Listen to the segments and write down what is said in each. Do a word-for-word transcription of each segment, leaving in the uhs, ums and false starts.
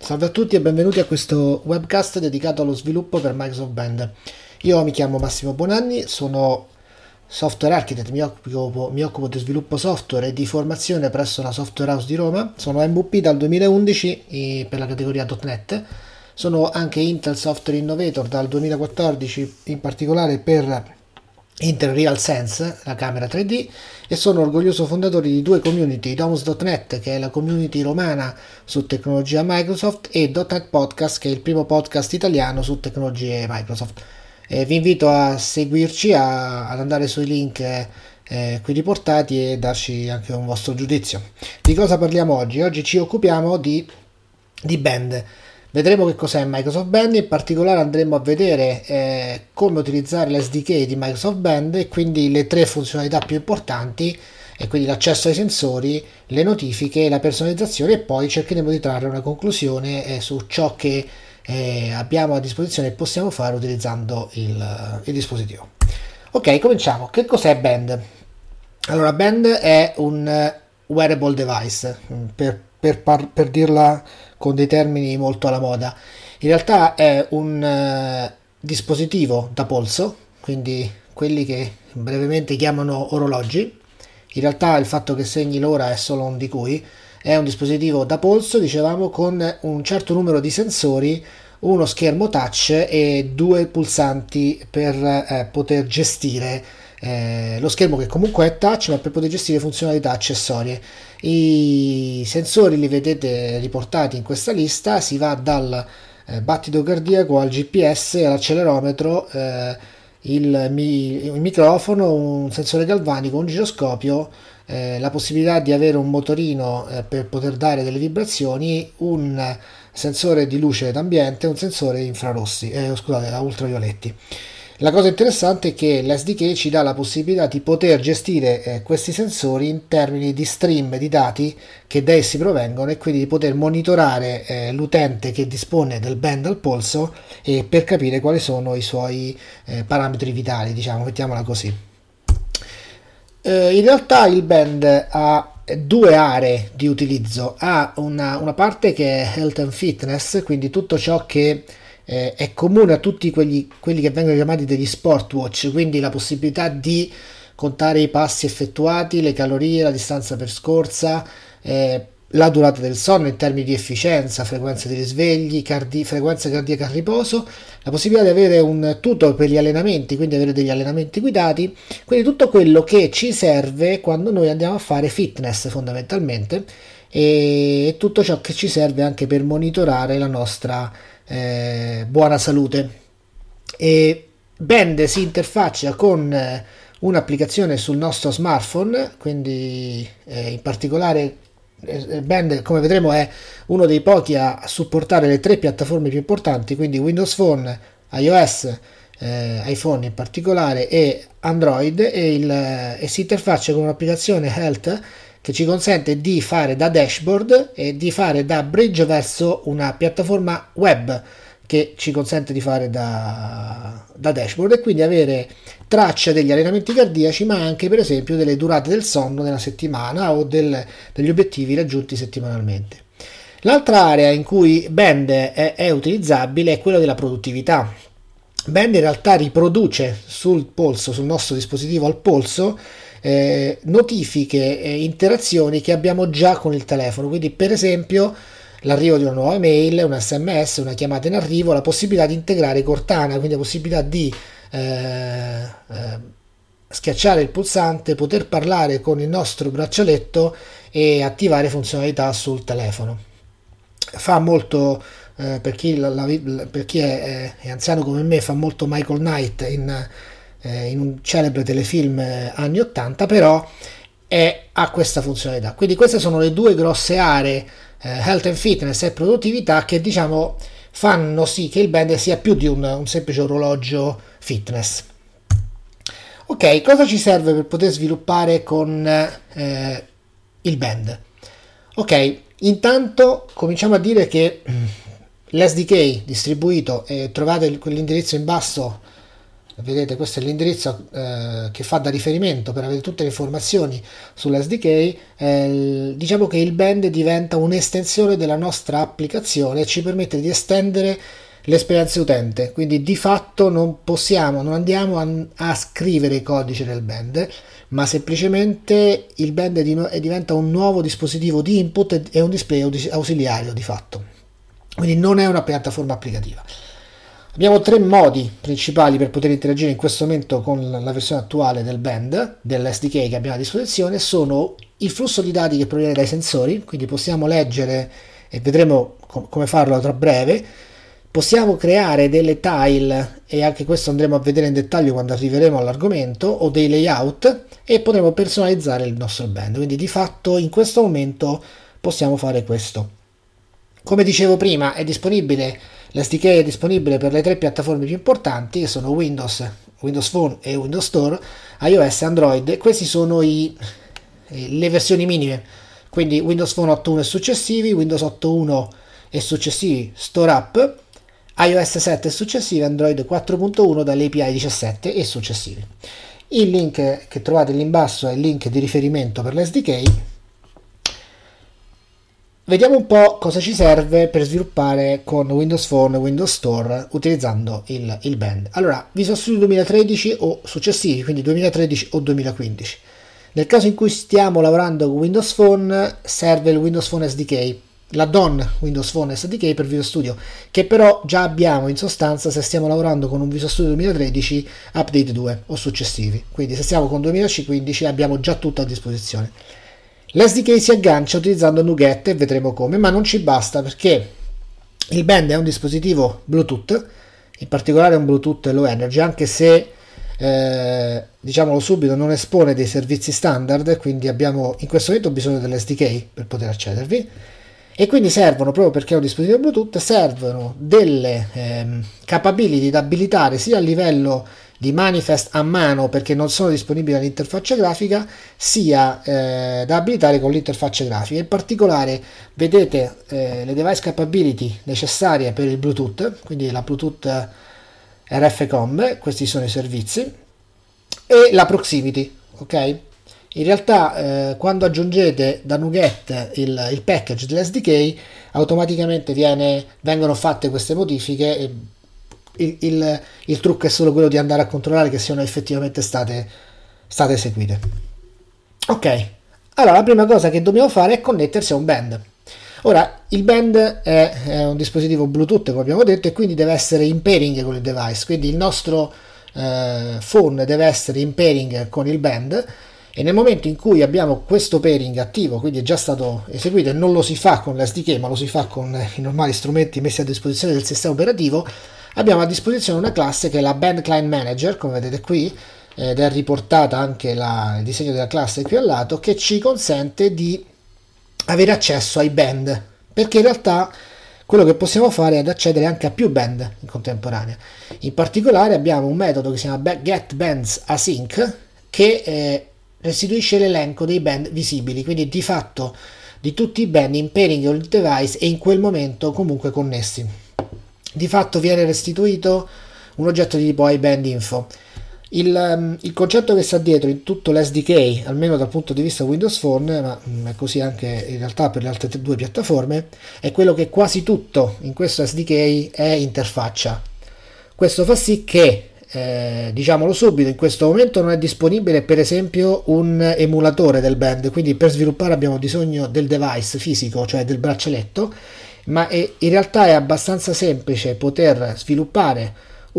Salve a tutti e benvenuti a questo webcast dedicato allo sviluppo per Microsoft Band. Io mi chiamo Massimo Bonanni, sono software architect, mi occupo, mi occupo di sviluppo software e di formazione presso la Software House di Roma. Sono M V P dal duemilaundici eh, per la categoria .punto net. Sono anche Intel Software Innovator dal duemilaquattordici, in particolare per Intel RealSense, la camera tre D, e sono orgoglioso fondatore di due community, Domus punto net, che è la community romana su tecnologia Microsoft, e .punto net Podcast, che è il primo podcast italiano su tecnologie Microsoft. Eh, vi invito a seguirci, a, ad andare sui link eh, qui riportati e darci anche un vostro giudizio. Di cosa parliamo oggi? Oggi ci occupiamo di, di Band. Vedremo che cos'è Microsoft Band, in particolare andremo a vedere eh, come utilizzare l'S D K di Microsoft Band e quindi le tre funzionalità più importanti, e quindi l'accesso ai sensori, le notifiche, la personalizzazione, e poi cercheremo di trarre una conclusione eh, su ciò che eh, abbiamo a disposizione e possiamo fare utilizzando il, il dispositivo. Ok, cominciamo. Che cos'è Band? Allora, Band è un wearable device, per, per, par- per dirla con dei termini molto alla moda. In realtà è un uh, dispositivo da polso, quindi quelli che brevemente chiamano orologi. In realtà il fatto che segni l'ora è solo un di cui. È un dispositivo da polso, dicevamo, con un certo numero di sensori, uno schermo touch e due pulsanti per eh, poter gestire eh, lo schermo, che comunque è touch, ma per poter gestire funzionalità accessorie. I sensori li vedete riportati in questa lista, si va dal eh, battito cardiaco al G P S, all'accelerometro, eh, il, mi, il microfono, un sensore galvanico, un giroscopio, eh, la possibilità di avere un motorino eh, per poter dare delle vibrazioni, un sensore di luce d'ambiente, un sensore infrarossi, eh, scusate, ultravioletti. La cosa interessante è che l'S D K ci dà la possibilità di poter gestire eh, questi sensori in termini di stream di dati che da essi provengono, e quindi di poter monitorare eh, l'utente che dispone del band al polso, e per capire quali sono i suoi eh, parametri vitali, diciamo, mettiamola così. Eh, in realtà il band ha due aree di utilizzo. Ha una, una parte che è health and fitness, quindi tutto ciò che Eh, è comune a tutti quelli, quelli che vengono chiamati degli sport watch, quindi la possibilità di contare i passi effettuati, le calorie, la distanza percorsa, eh, la durata del sonno in termini di efficienza, frequenza di risvegli, cardi- frequenza cardiaca a riposo, la possibilità di avere un tutor per gli allenamenti, quindi avere degli allenamenti guidati, quindi tutto quello che ci serve quando noi andiamo a fare fitness fondamentalmente, e tutto ciò che ci serve anche per monitorare la nostra Eh, buona salute. E Band si interfaccia con eh, un'applicazione sul nostro smartphone, quindi eh, in particolare eh, Band, come vedremo, è uno dei pochi a supportare le tre piattaforme più importanti, quindi Windows Phone, iOS, eh, iPhone in particolare, e Android, e, il, e si interfaccia con un'applicazione Health che ci consente di fare da dashboard e di fare da bridge verso una piattaforma web che ci consente di fare da, da dashboard, e quindi avere traccia degli allenamenti cardiaci, ma anche per esempio delle durate del sonno nella settimana o del, degli obiettivi raggiunti settimanalmente. L'altra area in cui Band è, è utilizzabile è quella della produttività. Band in realtà riproduce sul polso, sul nostro dispositivo al polso, Eh, notifiche e interazioni che abbiamo già con il telefono, quindi per esempio l'arrivo di una nuova mail, un S M S, una chiamata in arrivo, la possibilità di integrare Cortana, quindi la possibilità di eh, eh, schiacciare il pulsante, poter parlare con il nostro braccialetto e attivare funzionalità sul telefono. Fa molto, eh, per chi, la, la, per chi è, è anziano come me, fa molto Michael Knight in in un celebre telefilm anni ottanta, però è, ha questa funzionalità. Quindi queste sono le due grosse aree, eh, health and fitness e produttività, che diciamo fanno sì che il band sia più di un, un semplice orologio fitness. Ok, cosa ci serve per poter sviluppare con eh, il band? Ok, intanto cominciamo a dire che l'S D K distribuito, e trovate quell'indirizzo in basso Vedete, questo è l'indirizzo eh, che fa da riferimento per avere tutte le informazioni sull'S D K. Eh, diciamo che il band diventa un'estensione della nostra applicazione e ci permette di estendere l'esperienza utente, quindi di fatto non possiamo, non andiamo a, a scrivere il codice del band, ma semplicemente il band è di no, è diventa un nuovo dispositivo di input e un display ausiliario di fatto, quindi non è una piattaforma applicativa. Abbiamo tre modi principali per poter interagire in questo momento con la versione attuale del band, dell'S D K che abbiamo a disposizione. Sono il flusso di dati che proviene dai sensori, quindi possiamo leggere, e vedremo com- come farlo tra breve. Possiamo creare delle tile, e anche questo andremo a vedere in dettaglio quando arriveremo all'argomento, o dei layout, e potremo personalizzare il nostro band. Quindi di fatto in questo momento possiamo fare questo. Come dicevo prima, è disponibile, l'S D K è disponibile per le tre piattaforme più importanti, che sono Windows, Windows Phone e Windows Store, iOS e Android. Queste sono i, le versioni minime, quindi Windows Phone otto punto uno e successivi, Windows otto punto uno e successivi Store App, iOS sette e successivi, Android quattro punto uno dalle A P I diciassette e successivi. Il link che trovate lì in basso è il link di riferimento per l'S D K. Vediamo un po' cosa ci serve per sviluppare con Windows Phone e Windows Store utilizzando il, il band. Allora, Visual Studio duemilatredici o successivi, quindi duemilatredici o duemilaquindici. Nel caso in cui stiamo lavorando con Windows Phone, serve il Windows Phone S D K, l'add-on Windows Phone S D K per Visual Studio, che però già abbiamo in sostanza se stiamo lavorando con un Visual Studio duemilatredici Update due o successivi. Quindi se stiamo con duemilaquindici abbiamo già tutto a disposizione. L'S D K si aggancia utilizzando NuGet e vedremo come, ma non ci basta perché il band è un dispositivo Bluetooth, in particolare un Bluetooth Low Energy, anche se eh, diciamolo subito non espone dei servizi standard, quindi abbiamo in questo momento bisogno dell'S D K per poter accedervi, e quindi servono, proprio perché è un dispositivo Bluetooth, servono delle ehm, capability da abilitare sia a livello di manifest a mano perché non sono disponibili all'interfaccia grafica, sia eh, da abilitare con l'interfaccia grafica. In particolare vedete eh, le device capability necessarie per il Bluetooth, quindi la Bluetooth R F COM, questi sono i servizi, e la proximity, ok? In realtà eh, quando aggiungete da NuGet il, il package dell'S D K automaticamente viene, vengono fatte queste modifiche e il, il, il trucco è solo quello di andare a controllare che siano effettivamente state, state eseguite. Ok, allora la prima cosa che dobbiamo fare è connettersi a un band. Ora, il band è, è un dispositivo Bluetooth, come abbiamo detto, e quindi deve essere in pairing con il device, quindi il nostro eh, phone deve essere in pairing con il band, e nel momento in cui abbiamo questo pairing attivo, quindi è già stato eseguito, e non lo si fa con l'S D K ma lo si fa con i normali strumenti messi a disposizione del sistema operativo, abbiamo a disposizione una classe che è la Band Client Manager, come vedete qui, ed è riportata anche la, il disegno della classe qui al lato, che ci consente di avere accesso ai band, perché in realtà quello che possiamo fare è ad accedere anche a più band in contemporanea. In particolare abbiamo un metodo che si chiama getBandsAsync che eh, restituisce l'elenco dei band visibili, quindi di fatto di tutti i band in pairing con il device e in quel momento comunque connessi. Di fatto viene restituito un oggetto di tipo iBandInfo. Il, um, il concetto che sta dietro in tutto l'S D K, almeno dal punto di vista Windows Phone, ma um, è così anche in realtà per le altre t- due piattaforme, è quello che quasi tutto in questo S D K è interfaccia. Questo fa sì che, eh, diciamolo subito, in questo momento non è disponibile per esempio un emulatore del band, quindi per sviluppare abbiamo bisogno del device fisico, cioè del braccialetto, ma è, in realtà è abbastanza semplice poter sviluppare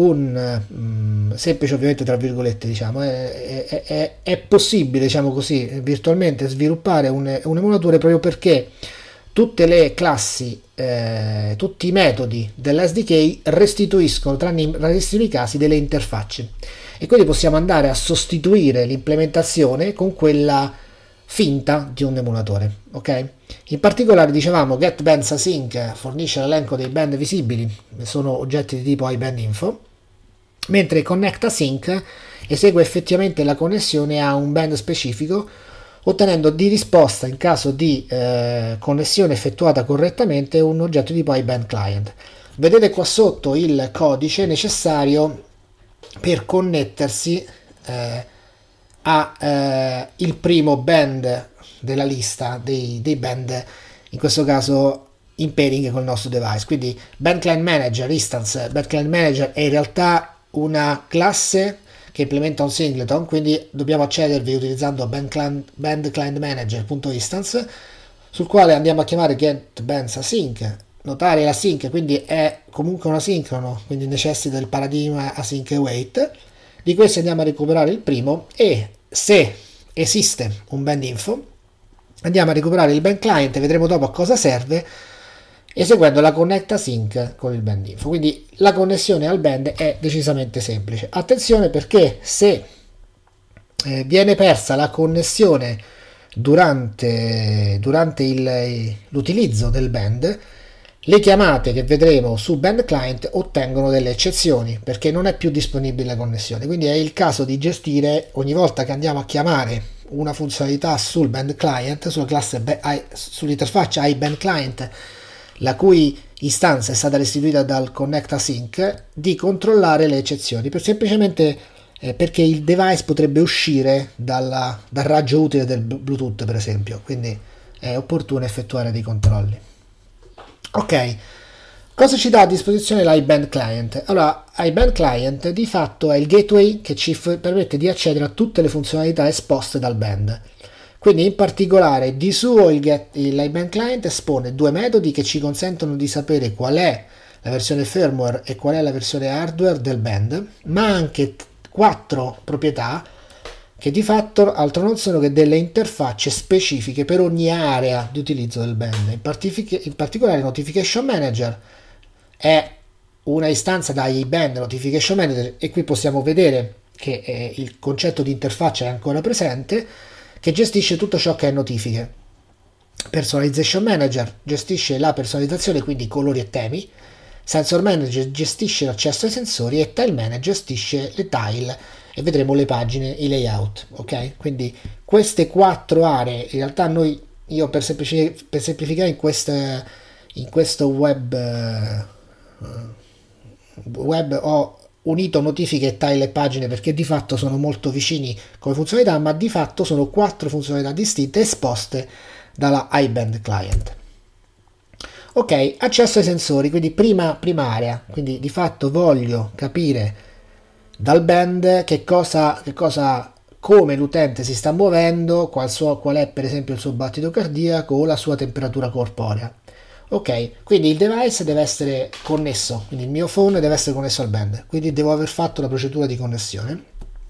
un um, semplice, ovviamente tra virgolette, diciamo è, è, è, è possibile, diciamo così, virtualmente sviluppare un, un emulatore, proprio perché tutte le classi, eh, tutti i metodi dell'S D K restituiscono, tranne in rarissimi casi, delle interfacce, e quindi possiamo andare a sostituire l'implementazione con quella finta di un emulatore, ok? In particolare, dicevamo, getBandsAsync fornisce l'elenco dei band visibili, sono oggetti di tipo iBandInfo, mentre connectAsync esegue effettivamente la connessione a un band specifico, ottenendo di risposta, in caso di eh, connessione effettuata correttamente, un oggetto di tipo iBandClient. Vedete qua sotto il codice necessario per connettersi eh, a eh, il primo band della lista dei, dei band, in questo caso in pairing col nostro device. Quindi Band Client Manager, instance Band Client Manager è in realtà una classe che implementa un singleton, quindi dobbiamo accedervi utilizzando band client, band client manager.instance, sul quale andiamo a chiamare get bands async. Notare la sync, quindi è comunque un asincrono, quindi necessita del paradigma async await. Di questo andiamo a recuperare il primo, e se esiste un band info andiamo a recuperare il band client, vedremo dopo a cosa serve, eseguendo la connect async con il band info. Quindi la connessione al band è decisamente semplice. Attenzione, perché se eh, viene persa la connessione durante, durante il, l'utilizzo del band, le chiamate che vedremo su band client ottengono delle eccezioni, perché non è più disponibile la connessione. Quindi è il caso di gestire, ogni volta che andiamo a chiamare una funzionalità sul band client, sulla classe sull'interfaccia iBand client, la cui istanza è stata restituita dal connect async, di controllare le eccezioni, per semplicemente eh, perché il device potrebbe uscire dalla, dal raggio utile del Bluetooth, per esempio. Quindi è opportuno effettuare dei controlli. Ok, cosa ci dà a disposizione l'iBand client? Allora, iBand client di fatto è il gateway che ci f- permette di accedere a tutte le funzionalità esposte dal band. Quindi in particolare di suo il get, l'iBand client espone due metodi che ci consentono di sapere qual è la versione firmware e qual è la versione hardware del band, ma anche quattro proprietà che di fatto altro non sono che delle interfacce specifiche per ogni area di utilizzo del band. In, partic- in particolare Notification Manager è una istanza da iBand Notification Manager, e qui possiamo vedere che eh, il concetto di interfaccia è ancora presente, che gestisce tutto ciò che è notifiche. Personalization Manager gestisce la personalizzazione, quindi colori e temi. Sensor Manager gestisce l'accesso ai sensori, e Tile Manager gestisce le tile, e vedremo le pagine, i layout. Ok, quindi queste quattro aree in realtà noi, io per, semplici, per semplificare in, queste, in questo web uh, web ho unito notifiche e tile e pagine, perché di fatto sono molto vicini come funzionalità, ma di fatto sono quattro funzionalità distinte esposte dalla iBand client. Ok, accesso ai sensori, quindi prima, prima area, quindi di fatto voglio capire dal band che cosa, che cosa, come l'utente si sta muovendo, qual, suo, qual è per esempio il suo battito cardiaco o la sua temperatura corporea. Ok, quindi il device deve essere connesso, quindi il mio phone deve essere connesso al band, quindi devo aver fatto la procedura di connessione.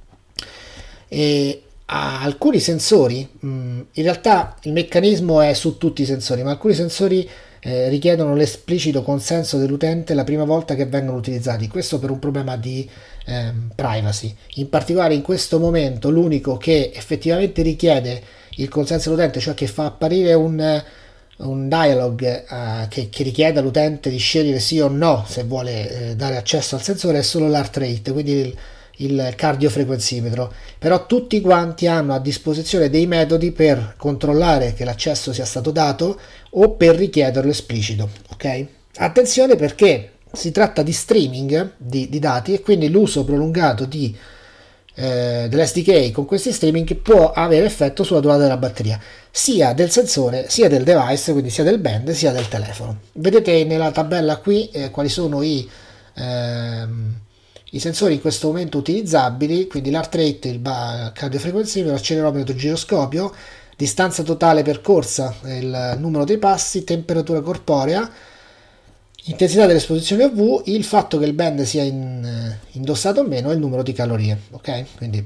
E a alcuni sensori, mh, in realtà il meccanismo è su tutti i sensori, ma alcuni sensori eh, richiedono l'esplicito consenso dell'utente la prima volta che vengono utilizzati, questo per un problema di eh, privacy. In particolare in questo momento l'unico che effettivamente richiede il consenso dell'utente, cioè che fa apparire un un dialog uh, che, che richiede all'utente di scegliere sì o no se vuole eh, dare accesso al sensore, è solo l'heart rate, quindi il, il cardiofrequenzimetro. Però tutti quanti hanno a disposizione dei metodi per controllare che l'accesso sia stato dato o per richiederlo esplicito. Ok? Attenzione, perché si tratta di streaming di, di dati, e quindi l'uso prolungato di Eh, dell'S D K con questi streaming può avere effetto sulla durata della batteria, sia del sensore, sia del device, quindi sia del band sia del telefono. Vedete nella tabella qui eh, quali sono i, ehm, i sensori in questo momento utilizzabili, quindi l'heart rate, il cardiofrequenzimetro, l'accelerometro, giroscopio, distanza totale percorsa, il numero dei passi, temperatura corporea, intensità dell'esposizione U V, il fatto che il band sia in, indossato o meno, e il numero di calorie. Ok, quindi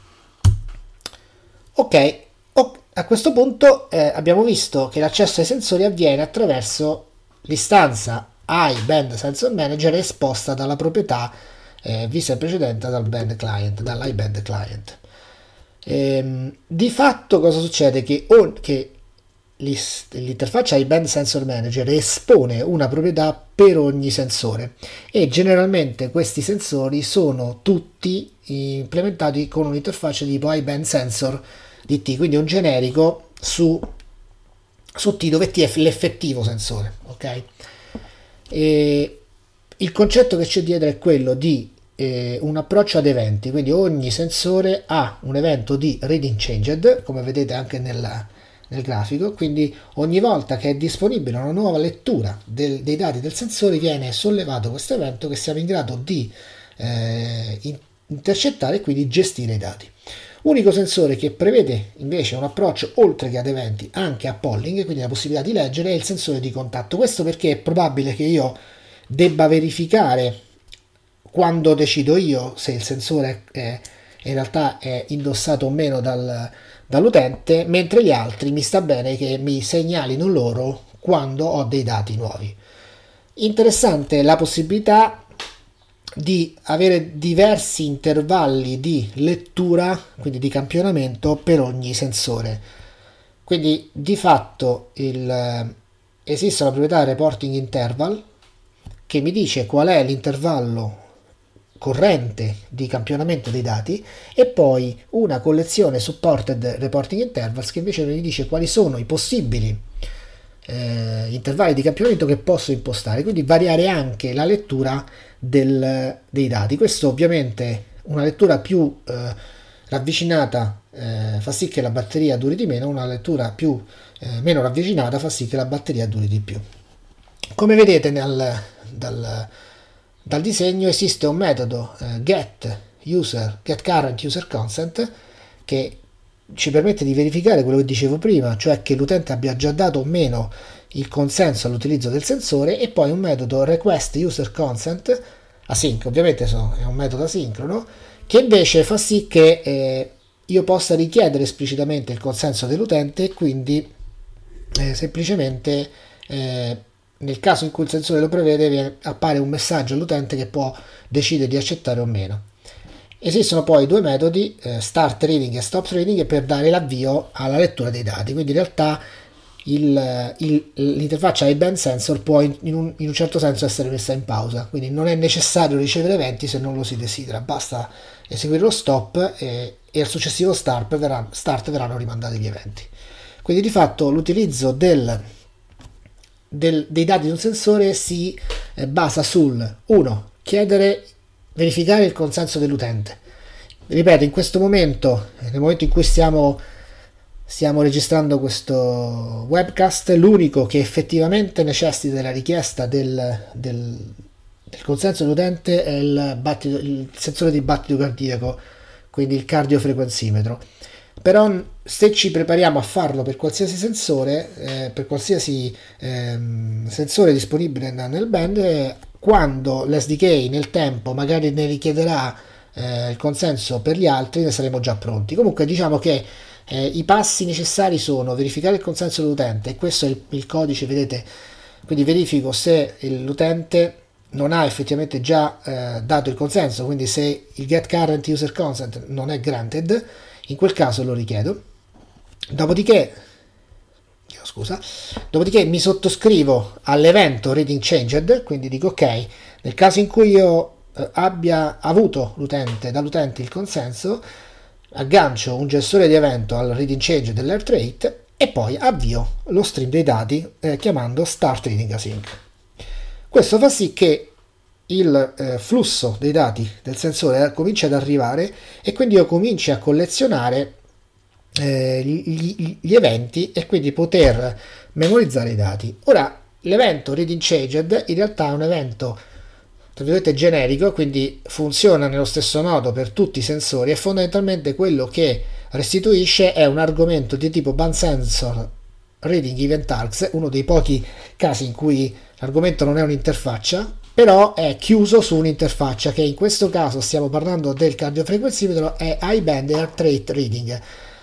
ok, a questo punto eh, abbiamo visto che l'accesso ai sensori avviene attraverso l'istanza iBand Sensor Manager esposta dalla proprietà eh, vista in precedenza dal band client, dall'iBand client. Ehm, di fatto cosa succede? Che, o, che l'interfaccia iBand Sensor Manager espone una proprietà per ogni sensore, e generalmente questi sensori sono tutti implementati con un'interfaccia tipo iBand Sensor D T, quindi un generico su, su T, dove T è l'effettivo sensore. Ok, e il concetto che c'è dietro è quello di eh, un approccio ad eventi, quindi ogni sensore ha un evento di reading changed, come vedete anche nella, nel grafico, quindi ogni volta che è disponibile una nuova lettura del, dei dati del sensore viene sollevato questo evento che siamo in grado di eh, intercettare e quindi gestire i dati. Unico sensore che prevede invece un approccio oltre che ad eventi anche a polling, quindi la possibilità di leggere, è il sensore di contatto. Questo perché è probabile che io debba verificare quando decido io se il sensore è, in realtà è indossato o meno dal, dall'utente, mentre gli altri mi sta bene che mi segnalino loro quando ho dei dati nuovi. Interessante la possibilità di avere diversi intervalli di lettura, quindi di campionamento per ogni sensore. Quindi di fatto il, esiste la proprietà reporting interval che mi dice qual è l'intervallo corrente di campionamento dei dati, e poi una collezione supported reporting intervals che invece mi dice quali sono i possibili eh, intervalli di campionamento che posso impostare, quindi variare anche la lettura del, dei dati. Questo ovviamente, una lettura più eh, ravvicinata eh, fa sì che la batteria duri di meno, una lettura più eh, meno ravvicinata fa sì che la batteria duri di più. Come vedete nel, dal, dal disegno esiste un metodo eh, get user get current user consent che ci permette di verificare quello che dicevo prima, cioè che l'utente abbia già dato o meno il consenso all'utilizzo del sensore, e poi un metodo request user consent async, ovviamente è un metodo asincrono, che invece fa sì che eh, io possa richiedere esplicitamente il consenso dell'utente, e quindi eh, semplicemente eh, nel caso in cui il sensore lo prevede appare un messaggio all'utente che può decidere di accettare o meno. Esistono poi due metodi, eh, start reading e stop reading, per dare l'avvio alla lettura dei dati, quindi in realtà il, il, l'interfaccia iBand sensor può in, in, un, in un certo senso essere messa in pausa, quindi non è necessario ricevere eventi se non lo si desidera, basta eseguire lo stop e, e al successivo start, verrà, start verranno rimandati gli eventi. Quindi di fatto l'utilizzo del, del, dei dati di un sensore si eh, basa sul uno chiedere verificare il consenso dell'utente. Ripeto, in questo momento, nel momento in cui stiamo, stiamo registrando questo webcast, l'unico che effettivamente necessita della richiesta del, del, del consenso dell'utente è il, battito, il sensore di battito cardiaco, quindi il cardiofrequenzimetro. Però se ci prepariamo a farlo per qualsiasi sensore, eh, per qualsiasi eh, sensore disponibile nel band, eh, quando l'S D K nel tempo magari ne richiederà eh, il consenso per gli altri, ne saremo già pronti. Comunque diciamo che eh, i passi necessari sono verificare il consenso dell'utente, e questo è il, il codice, vedete, quindi verifico se l'utente non ha effettivamente già eh, dato il consenso, quindi se il get current user consent non è granted, in quel caso lo richiedo. Dopodiché Scusa. Dopodiché mi sottoscrivo all'evento reading changed, quindi dico ok, nel caso in cui io eh, abbia avuto l'utente, dall'utente il consenso, aggancio un gestore di evento al reading changed dell'heart rate e poi avvio lo stream dei dati eh, chiamando start reading async. Questo fa sì che il eh, flusso dei dati del sensore cominci ad arrivare, e quindi io cominci a collezionare Eh, gli, gli eventi e quindi poter memorizzare i dati. Ora, l'evento reading changed in realtà è un evento tra virgolette generico, quindi funziona nello stesso modo per tutti i sensori, e fondamentalmente quello che restituisce è un argomento di tipo band sensor reading event args, uno dei pochi casi in cui l'argomento non è un'interfaccia, però è chiuso su un'interfaccia, che in questo caso stiamo parlando del cardiofrequenzimetro, è iBand heart rate reading.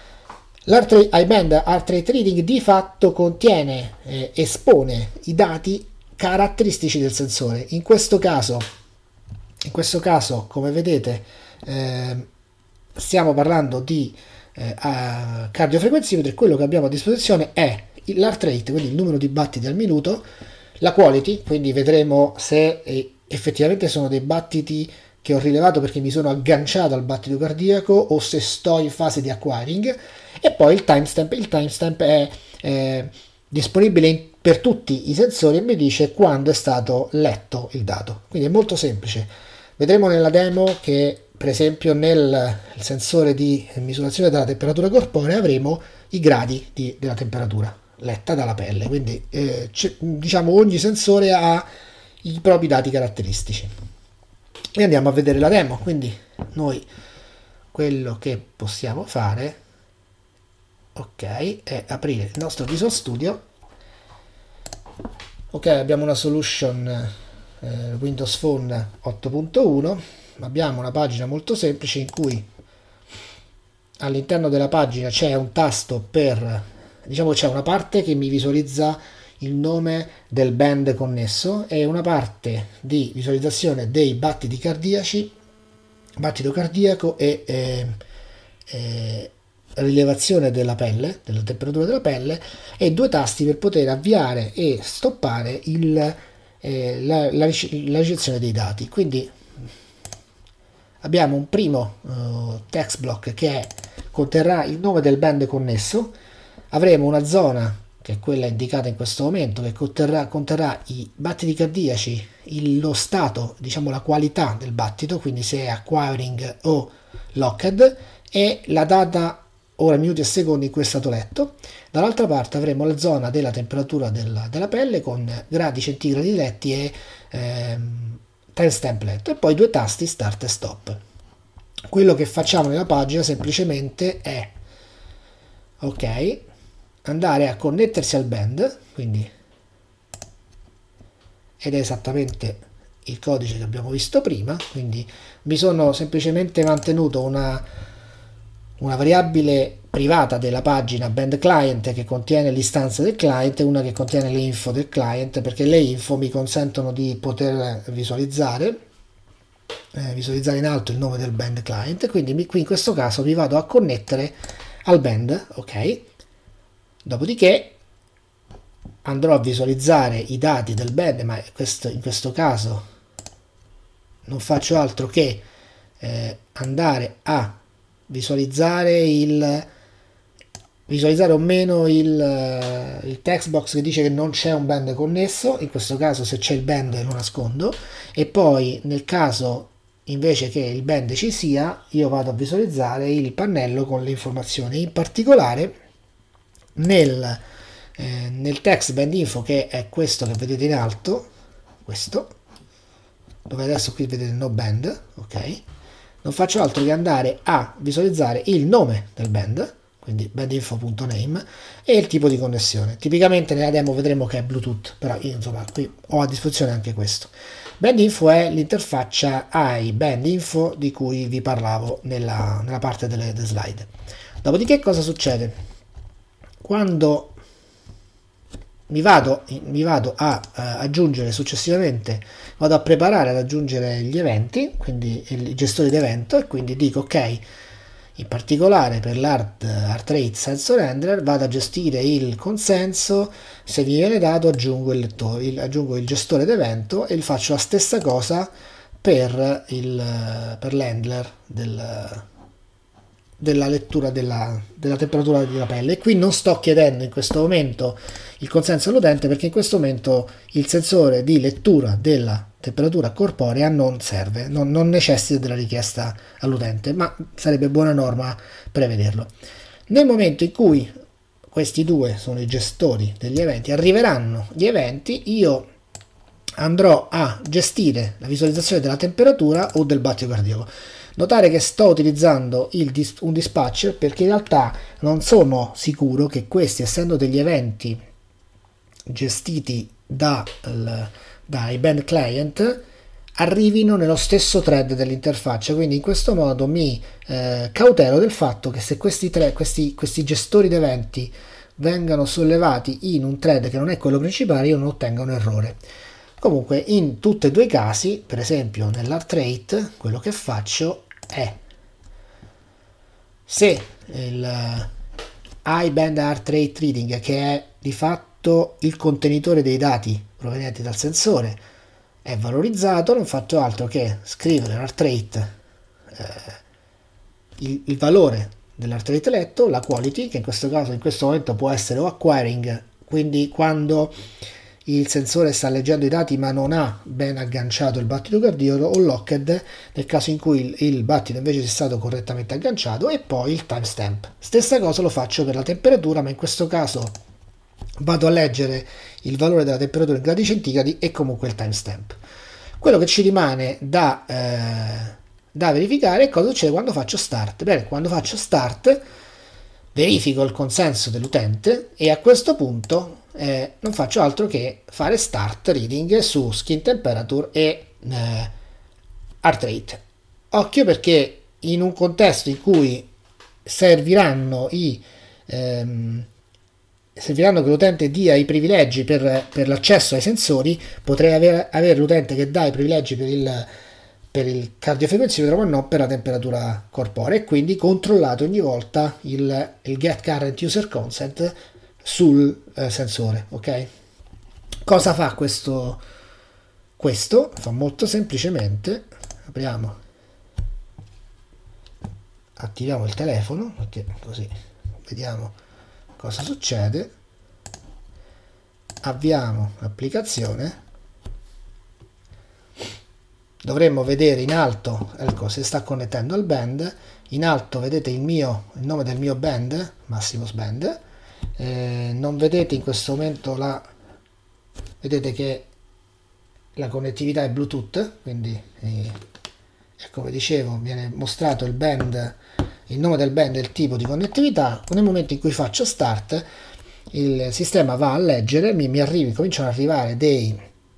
L'iBand heart rate reading di fatto contiene, eh, espone i dati caratteristici del sensore. In questo caso, in questo caso, come vedete, eh, stiamo parlando di eh, cardiofrequenzimetro, e quello che abbiamo a disposizione è l'heart rate, quindi il numero di battiti al minuto, la quality, quindi vedremo se eh, effettivamente sono dei battiti che ho rilevato perché mi sono agganciato al battito cardiaco o se sto in fase di acquiring, e poi il timestamp. Il timestamp è eh, disponibile in, per tutti i sensori, e mi dice quando è stato letto il dato, quindi è molto semplice. Vedremo nella demo che per esempio nel sensore di misurazione della temperatura corporea avremo i gradi di, della temperatura letta dalla pelle, quindi eh, diciamo ogni sensore ha i propri dati caratteristici. E andiamo a vedere la demo. Quindi noi quello che possiamo fare, ok, è aprire il nostro Visual Studio. Ok, abbiamo una solution eh, Windows Phone otto punto uno, abbiamo una pagina molto semplice in cui all'interno della pagina c'è un tasto per, diciamo c'è una parte che mi visualizza il nome del band connesso e una parte di visualizzazione dei battiti cardiaci, battito cardiaco e eh, eh, rilevazione della pelle, della temperatura della pelle, e due tasti per poter avviare e stoppare il, eh, la, la, la ricezione dei dati. Quindi abbiamo un primo uh, text block che è, conterrà il nome del band connesso, avremo una zona che è quella indicata in questo momento che conterrà, conterrà i battiti cardiaci, il, lo stato, diciamo la qualità del battito, quindi se è acquiring o locked, e la data, ora, minuti e secondi in cui è stato letto. Dall'altra parte avremo la zona della temperatura della, della pelle con gradi centigradi letti e ehm, timestamp letto, e poi due tasti start e stop. Quello che facciamo nella pagina semplicemente è, ok, andare a connettersi al band, quindi, ed è esattamente il codice che abbiamo visto prima. Quindi mi sono semplicemente mantenuto una, una variabile privata della pagina band client che contiene l'istanza del client e una che contiene le info del client, perché le info mi consentono di poter visualizzare eh, visualizzare in alto il nome del band client. Quindi mi, qui in questo caso mi vado a connettere al band, ok. Dopodiché andrò a visualizzare i dati del band, ma questo, in questo caso non faccio altro che eh, andare a visualizzare il visualizzare o meno il, il text box che dice che non c'è un band connesso. In questo caso se c'è il band lo nascondo, e poi nel caso invece che il band ci sia io vado a visualizzare il pannello con le informazioni. In particolare nel, eh, nel text band info, che è questo che vedete in alto, questo dove adesso qui vedete no band, ok, non faccio altro che andare a visualizzare il nome del band, quindi bandinfo.name, e il tipo di connessione. Tipicamente nella demo vedremo che è Bluetooth, però io insomma qui ho a disposizione anche questo. Bandinfo è l'interfaccia ai bandinfo di cui vi parlavo nella, nella parte delle, delle slide. Dopodiché cosa succede? Quando mi vado, mi vado a uh, aggiungere successivamente, vado a preparare ad aggiungere gli eventi, quindi il gestore di evento, e quindi dico ok, in particolare per l'Art Art Rate Sensor Handler vado a gestire il consenso, se mi viene dato aggiungo il, lettore, il, aggiungo il gestore d'evento, e faccio la stessa cosa per, il, per l'handler del della lettura della, della temperatura della pelle. E qui non sto chiedendo in questo momento il consenso all'utente, perché in questo momento il sensore di lettura della temperatura corporea non serve, non, non necessita della richiesta all'utente, ma sarebbe buona norma prevederlo. Nel momento in cui questi due sono i gestori degli eventi, arriveranno gli eventi, io andrò a gestire la visualizzazione della temperatura o del battito cardiaco. Notare che sto utilizzando il dis- un dispatcher perché in realtà non sono sicuro che questi, essendo degli eventi gestiti da, l, dai band client, arrivino nello stesso thread dell'interfaccia. Quindi in questo modo mi eh, cautelo del fatto che se questi, tre, questi, questi gestori di eventi vengano sollevati in un thread che non è quello principale, io non ottenga un errore. Comunque in tutti e due i casi, per esempio nell'Art Rate, quello che faccio è, se il High Band Heart Rate Reading, che è di fatto il contenitore dei dati provenienti dal sensore, è valorizzato, non faccio altro che scrivere l'Heart Rate, eh, il, il valore dell'Heart Rate letto, la quality, che in questo caso in questo momento può essere o acquiring, quindi quando il sensore sta leggendo i dati ma non ha ben agganciato il battito cardiaco, o locked nel caso in cui il, il battito invece sia stato correttamente agganciato, e poi il timestamp. Stessa cosa lo faccio per la temperatura, ma in questo caso vado a leggere il valore della temperatura in gradi centigradi e comunque il timestamp. Quello che ci rimane da, eh, da verificare è cosa succede quando faccio start. Bene, quando faccio start verifico il consenso dell'utente e a questo punto eh, non faccio altro che fare start reading su skin temperature e eh, heart rate. Occhio, perché in un contesto in cui serviranno i ehm, serviranno che l'utente dia i privilegi per, per l'accesso ai sensori, potrei avere, avere l'utente che dà i privilegi per il, per il cardiofrequenziometro ma non per la temperatura corporea, e quindi controllate ogni volta il, il get current user consent sul eh, sensore. Ok, cosa fa questo? Questo fa molto semplicemente: apriamo, attiviamo il telefono, perché così vediamo cosa succede. Avviamo l'applicazione, dovremmo vedere in alto, ecco, si sta connettendo al band. In alto vedete il mio il nome del mio band, Maximus Band. Eh, non vedete in questo momento la vedete che la connettività è Bluetooth, quindi eh, come dicevo viene mostrato il band, il nome del band e il tipo di connettività. Nel momento in cui faccio start, il sistema va a leggere, mi, mi arrivi, cominciano ad arrivare dei,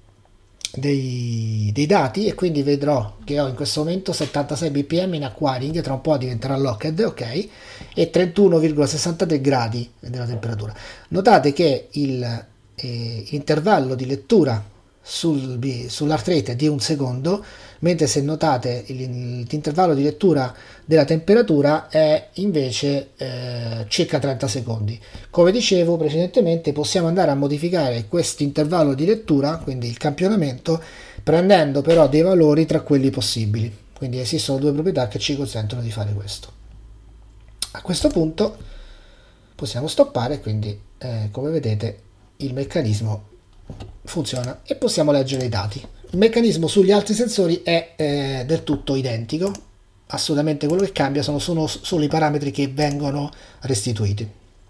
dei, dei dati, e quindi vedrò che ho in questo momento settantasei bpm in acquiring, tra un po' diventerà locked, ok, e trentuno virgola sessantatré gradi della temperatura. Notate che il eh, intervallo di lettura sul, sull'heart rate è di un secondo, mentre se notate l'intervallo di lettura della temperatura è invece eh, circa trenta secondi. Come dicevo precedentemente, possiamo andare a modificare questo intervallo di lettura, quindi il campionamento, prendendo però dei valori tra quelli possibili. Quindi esistono due proprietà che ci consentono di fare questo. A questo punto possiamo stoppare, quindi eh, come vedete il meccanismo funziona e possiamo leggere i dati. Il meccanismo sugli altri sensori è eh, del tutto identico, assolutamente quello che cambia sono, sono solo i parametri che vengono restituiti.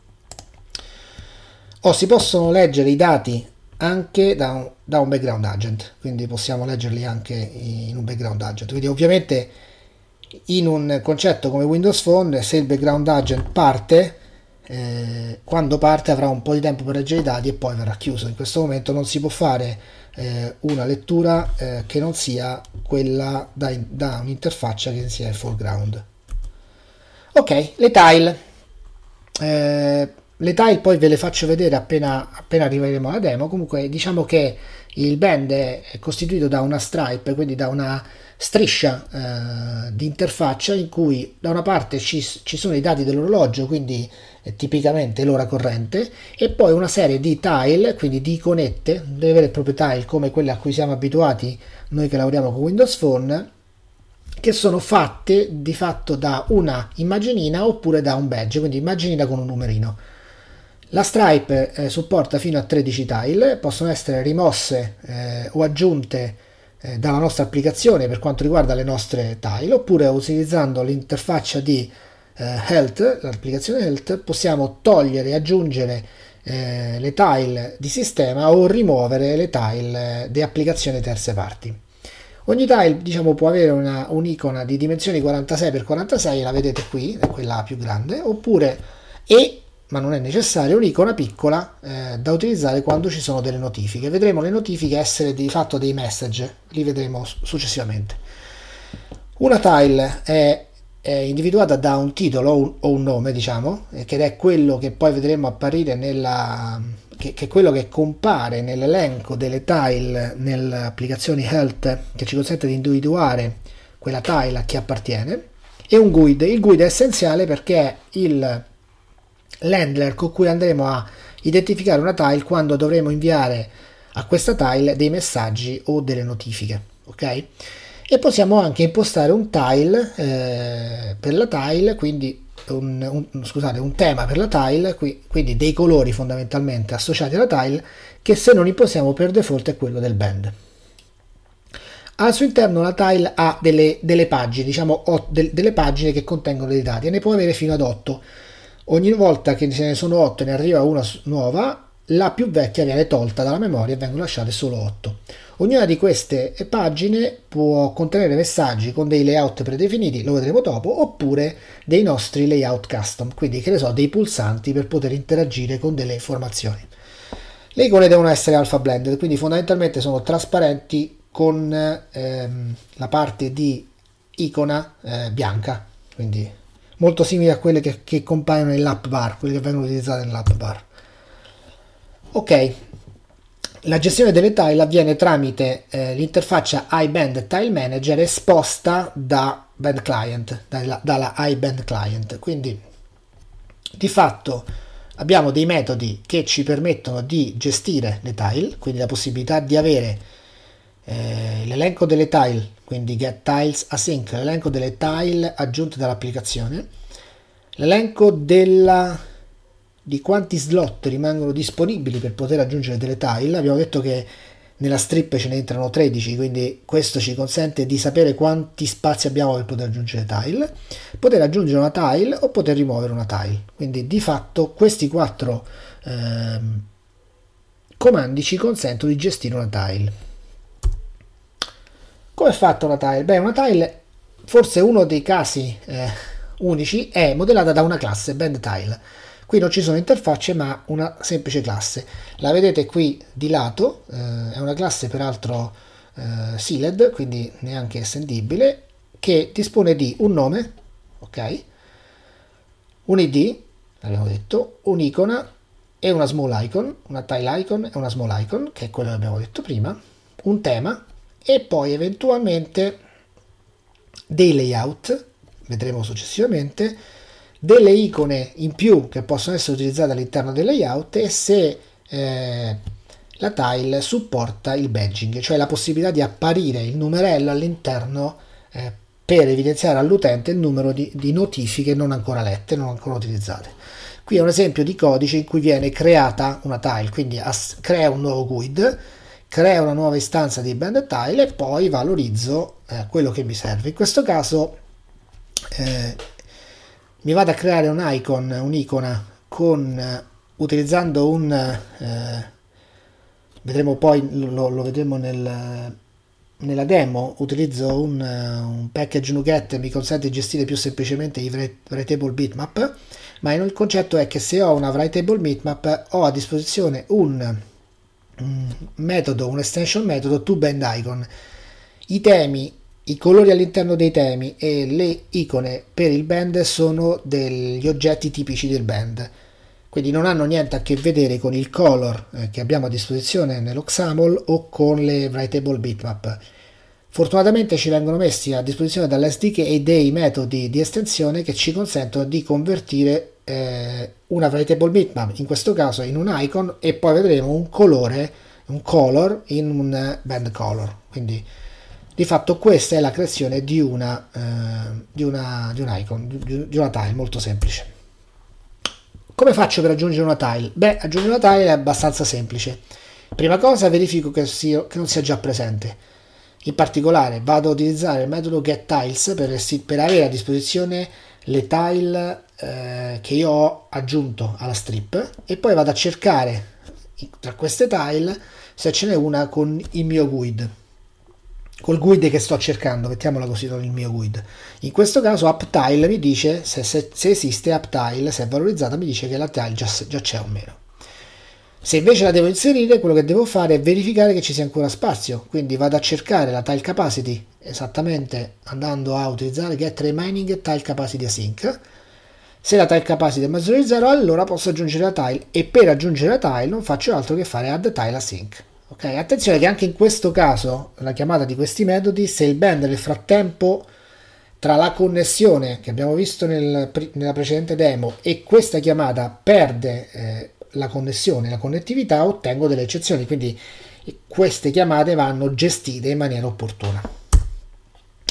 O si possono leggere i dati anche da un, da un background agent, quindi possiamo leggerli anche in un background agent. Quindi ovviamente in un concetto come Windows Phone, se il background agent parte, eh, quando parte avrà un po' di tempo per leggere i dati e poi verrà chiuso. In questo momento non si può fare eh, una lettura eh, che non sia quella da, da un'interfaccia che sia il foreground. Ok, le tile. Eh, le tile poi ve le faccio vedere appena, appena arriveremo alla demo. Comunque diciamo che il band è costituito da una stripe, quindi da una striscia eh, di interfaccia in cui da una parte ci, ci sono i dati dell'orologio, quindi eh, tipicamente l'ora corrente, e poi una serie di tile, quindi di iconette, delle vere e proprie tile come quelle a cui siamo abituati noi che lavoriamo con Windows Phone, che sono fatte di fatto da una immaginina oppure da un badge, quindi immaginina con un numerino. La stripe eh, supporta fino a tredici tile, possono essere rimosse eh, o aggiunte eh, dalla nostra applicazione per quanto riguarda le nostre tile, oppure utilizzando l'interfaccia di eh, Health, l'applicazione Health, possiamo togliere e aggiungere eh, le tile di sistema o rimuovere le tile di applicazioni terze parti. Ogni tile, diciamo, può avere una, un'icona di dimensioni quarantasei per quarantasei, la vedete qui, è quella più grande, oppure e ma non è necessario, un'icona piccola eh, da utilizzare quando ci sono delle notifiche. Vedremo le notifiche essere di fatto dei message, li vedremo successivamente. Una tile è, è individuata da un titolo o un, o un nome, diciamo, eh, che è quello che poi vedremo apparire nella che, che è quello che compare nell'elenco delle tile nell'applicazione Health, che ci consente di individuare quella tile a chi appartiene, e un guid. Il guid è essenziale perché è il l'handler con cui andremo a identificare una tile quando dovremo inviare a questa tile dei messaggi o delle notifiche, ok? E possiamo anche impostare un tile eh, per la tile, quindi un, un, scusate, un tema per la tile, qui, quindi dei colori fondamentalmente associati alla tile, che se non imposiamo per default è quello del band. Al suo interno la tile ha delle, delle pagine, diciamo o, de, delle pagine che contengono dei dati, e ne può avere fino ad otto. Ogni volta che ce ne sono otto e ne arriva una nuova, la più vecchia viene tolta dalla memoria e vengono lasciate solo otto. Ognuna di queste pagine può contenere messaggi con dei layout predefiniti, lo vedremo dopo, oppure dei nostri layout custom, quindi che ne so, dei pulsanti per poter interagire con delle informazioni. Le icone devono essere alpha blended, quindi fondamentalmente sono trasparenti con ehm, la parte di icona eh, bianca, quindi molto simili a quelle che, che compaiono nell'app bar, quelle che vengono utilizzate nell'app bar. Ok, la gestione delle tile avviene tramite eh, l'interfaccia iBand Tile Manager esposta da Band Client, dalla, dalla iBand Client. Quindi di fatto abbiamo dei metodi che ci permettono di gestire le tile, quindi la possibilità di avere eh, l'elenco delle tile, quindi get tiles async, l'elenco delle tile aggiunte dall'applicazione, l'elenco della di quanti slot rimangono disponibili per poter aggiungere delle tile. Abbiamo detto che nella strip ce ne entrano tredici, quindi questo ci consente di sapere quanti spazi abbiamo per poter aggiungere tile, poter aggiungere una tile o poter rimuovere una tile. Quindi di fatto questi quattro ehm, comandi ci consentono di gestire una tile. Come è fatta una tile? Beh, una tile, forse uno dei casi eh, unici, è modellata da una classe BandTile. Qui non ci sono interfacce ma una semplice classe. La vedete qui di lato, eh, è una classe peraltro eh, sealed, quindi neanche estendibile, che dispone di un nome, ok, un I D, abbiamo detto, un'icona e una small icon, una tile icon e una small icon, che è quello che abbiamo detto prima, un tema e poi eventualmente dei layout, vedremo successivamente, delle icone in più che possono essere utilizzate all'interno del layout e se eh, la tile supporta il badging, cioè la possibilità di apparire il numerello all'interno eh, per evidenziare all'utente il numero di, di notifiche non ancora lette, non ancora utilizzate. Qui è un esempio di codice in cui viene creata una tile, quindi as- crea un nuovo G U I D, crea una nuova istanza di BandTile e poi valorizzo eh, quello che mi serve. In questo caso eh, mi vado a creare un icon, un'icona con eh, utilizzando un eh, vedremo poi, lo, lo vedremo nel, nella demo, utilizzo un, un package NuGet, mi consente di gestire più semplicemente i writable bitmap, ma il concetto è che se ho una writable bitmap ho a disposizione un, un metodo, un extension metodo toBandIcon. I temi, i colori all'interno dei temi e le icone per il band sono degli oggetti tipici del band, quindi non hanno niente a che vedere con il color eh, che abbiamo a disposizione nello X A M L o con le writable bitmap. Fortunatamente ci vengono messi a disposizione dall'S D K dei metodi di estensione che ci consentono di convertire eh, una writable bitmap, in questo caso in un icon, e poi vedremo un colore, un color in un band color. Quindi di fatto questa è la creazione di una, eh, di una, di un icon, di, di una tile molto semplice. Come faccio per aggiungere una tile? Beh, aggiungere una tile è abbastanza semplice. Prima cosa verifico che, sia, che non sia già presente. In particolare vado a utilizzare il metodo getTiles per, per avere a disposizione le tile eh, che io ho aggiunto alla strip e poi vado a cercare tra queste tile se ce n'è una con il mio G U I D. Col G U I D che sto cercando, mettiamola così, con il mio G U I D. In questo caso AppTile mi dice se, se, se esiste AppTile, se è valorizzata mi dice che la tile già, già c'è o meno. Se invece la devo inserire, quello che devo fare è verificare che ci sia ancora spazio, quindi vado a cercare la tile capacity esattamente andando a utilizzare get remaining tile capacity async. Se la tile capacity è maggiore di zero, allora posso aggiungere la tile, e per aggiungere la tile non faccio altro che fare add tile async. Okay, attenzione che anche in questo caso la chiamata di questi metodi, se il band nel frattempo tra la connessione che abbiamo visto nel, nella precedente demo e questa chiamata perde eh, la connessione, la connettività, ottengo delle eccezioni, quindi queste chiamate vanno gestite in maniera opportuna.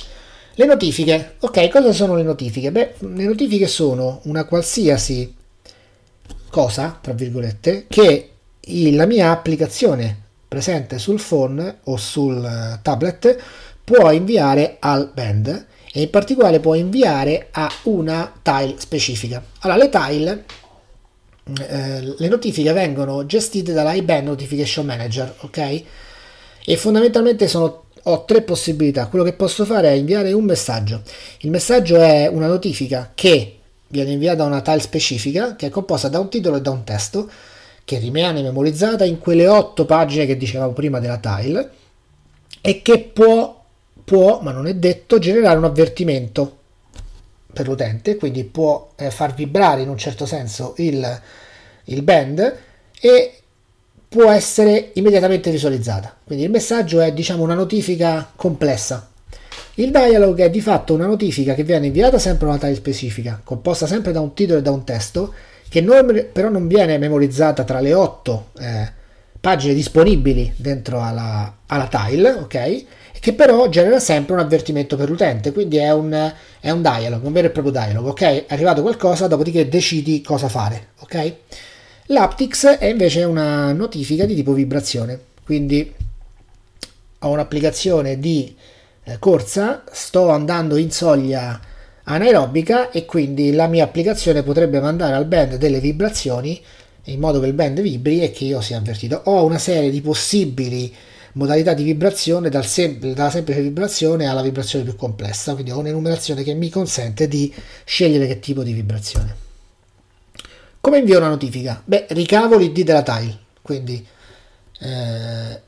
Le notifiche. Ok, cosa sono le notifiche? Beh, le notifiche sono una qualsiasi cosa, tra virgolette, che il- la mia applicazione presente sul phone o sul eh, tablet può inviare al band, e in particolare può inviare a una tile specifica. Allora, le tile, eh, le notifiche vengono gestite dall'iBand Notification Manager, ok? E fondamentalmente sono, ho tre possibilità. Quello che posso fare è inviare un messaggio. Il messaggio è una notifica che viene inviata a una tile specifica, che è composta da un titolo e da un testo, che rimane memorizzata in quelle otto pagine che dicevamo prima della tile, e che può, può, ma non è detto, generare un avvertimento per l'utente, quindi può eh, far vibrare in un certo senso il, il band, e può essere immediatamente visualizzata. Quindi il messaggio è, diciamo, una notifica complessa. Il dialog è di fatto una notifica che viene inviata sempre a una tile specifica, composta sempre da un titolo e da un testo, che non, però non viene memorizzata tra le otto eh, pagine disponibili dentro alla, alla tile, ok? Che però genera sempre un avvertimento per l'utente, quindi è un, è un dialog, un vero e proprio dialog, ok? È arrivato qualcosa, dopodiché decidi cosa fare, ok? L'Aptix è invece una notifica di tipo vibrazione, quindi ho un'applicazione di eh, corsa, sto andando in soglia anaerobica e quindi la mia applicazione potrebbe mandare al band delle vibrazioni in modo che il band vibri e che io sia avvertito. Ho una serie di possibili modalità di vibrazione, dal sem- dalla semplice vibrazione alla vibrazione più complessa, quindi ho un'enumerazione che mi consente di scegliere che tipo di vibrazione. Come invio una notifica? Beh, ricavo l'I D della tile, quindi eh,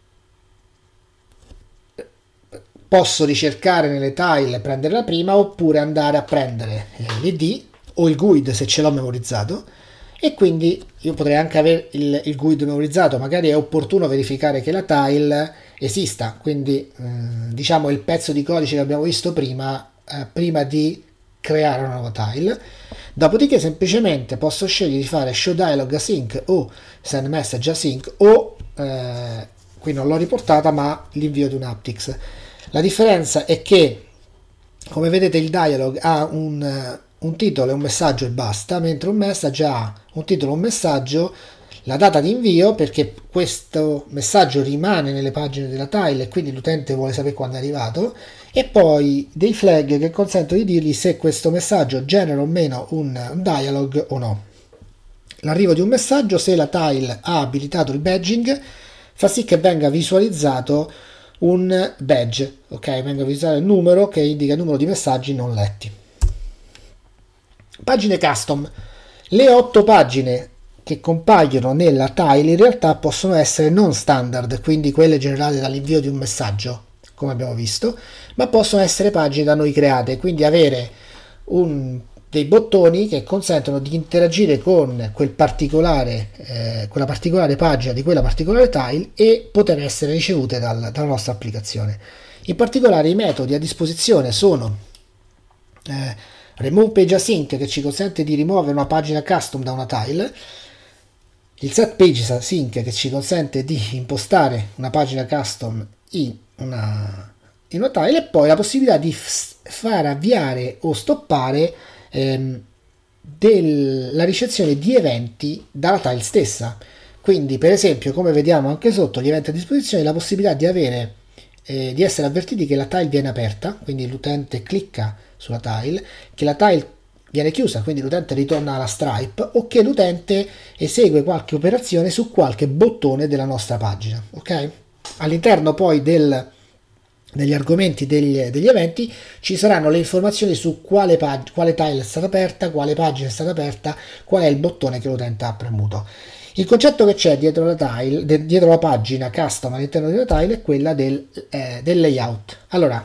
posso ricercare nelle tile e prendere la prima, oppure andare a prendere l'I D o il G U I D se ce l'ho memorizzato, e quindi io potrei anche avere il, il G U I D memorizzato. Magari è opportuno verificare che la tile esista, quindi eh, diciamo il pezzo di codice che abbiamo visto prima, eh, prima di creare una nuova tile. Dopodiché semplicemente posso scegliere di fare show dialog async o send message async, o eh, qui non l'ho riportata, ma l'invio di un Aptix. La differenza è che, come vedete, il dialog ha un, un titolo e un messaggio e basta, mentre un message ha un titolo, un messaggio, la data di invio, perché questo messaggio rimane nelle pagine della tile e quindi l'utente vuole sapere quando è arrivato, e poi dei flag che consentono di dirgli se questo messaggio genera o meno un, un dialog o no. L'arrivo di un messaggio, se la tile ha abilitato il badging, fa sì che venga visualizzato un badge, ok? Venga visualizzato il numero che indica il numero di messaggi non letti. Pagine custom. Le otto pagine che compaiono nella tile in realtà possono essere non standard, quindi quelle generate dall'invio di un messaggio, come abbiamo visto, ma possono essere pagine da noi create, quindi avere un, dei bottoni che consentono di interagire con quel particolare, eh, quella particolare pagina di quella particolare tile e poter essere ricevute dal, dalla nostra applicazione. In particolare i metodi a disposizione sono eh, remove page async, che ci consente di rimuovere una pagina custom da una tile, il set pages async, che ci consente di impostare una pagina custom in una, in una tile, e poi la possibilità di f- far avviare o stoppare ehm, del, la ricezione di eventi dalla tile stessa. Quindi, per esempio, come vediamo anche sotto gli eventi a disposizione, la possibilità di avere eh, di essere avvertiti che la tile viene aperta, quindi l'utente clicca sulla tile, che la tile viene chiusa, quindi l'utente ritorna alla stripe, o che l'utente esegue qualche operazione su qualche bottone della nostra pagina, ok? All'interno poi del, degli argomenti degli, degli eventi ci saranno le informazioni su quale, pag- quale tile è stata aperta, quale pagina è stata aperta, qual è il bottone che l'utente ha premuto. Il concetto che c'è dietro la tile, de- dietro la pagina custom all'interno della tile, è quella del, eh, del layout. Allora,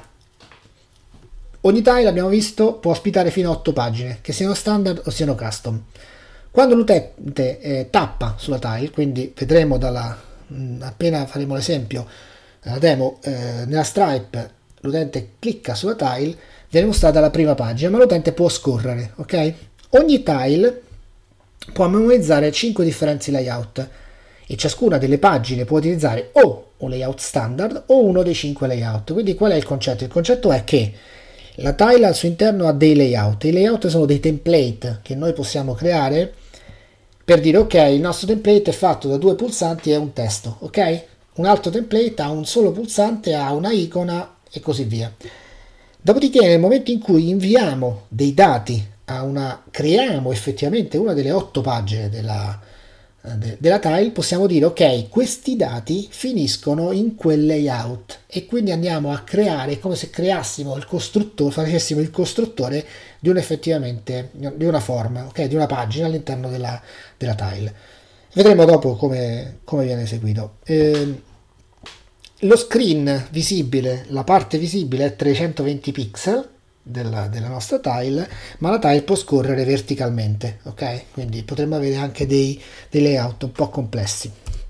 ogni tile, abbiamo visto, può ospitare fino a otto pagine, che siano standard o siano custom. Quando l'utente eh, tappa sulla tile, quindi vedremo dalla, mh, appena faremo l'esempio, la demo, eh, nella stripe l'utente clicca sulla tile, viene mostrata la prima pagina, ma l'utente può scorrere, ok? Ogni tile può memorizzare cinque differenti layout, e ciascuna delle pagine può utilizzare o un layout standard o uno dei cinque layout. Quindi qual è il concetto? Il concetto è che La tile al suo interno ha dei layout. I layout sono dei template che noi possiamo creare per dire ok, il nostro template è fatto da due pulsanti e un testo, ok? Un altro template ha un solo pulsante, ha una icona e così via. Dopodiché nel momento in cui inviamo dei dati a una, creiamo effettivamente una delle otto pagine della, de, della tile, possiamo dire ok, questi dati finiscono in quel layout e quindi andiamo a creare come se creassimo il costruttore, facessimo il costruttore di un effettivamente di una forma, ok, di una pagina all'interno della, della tile. Vedremo dopo come, come viene eseguito. Eh, lo screen visibile, la parte visibile è trecentoventi pixel della, della nostra tile, ma la tile può scorrere verticalmente, ok? Quindi potremmo avere anche dei, dei layout un po' complessi.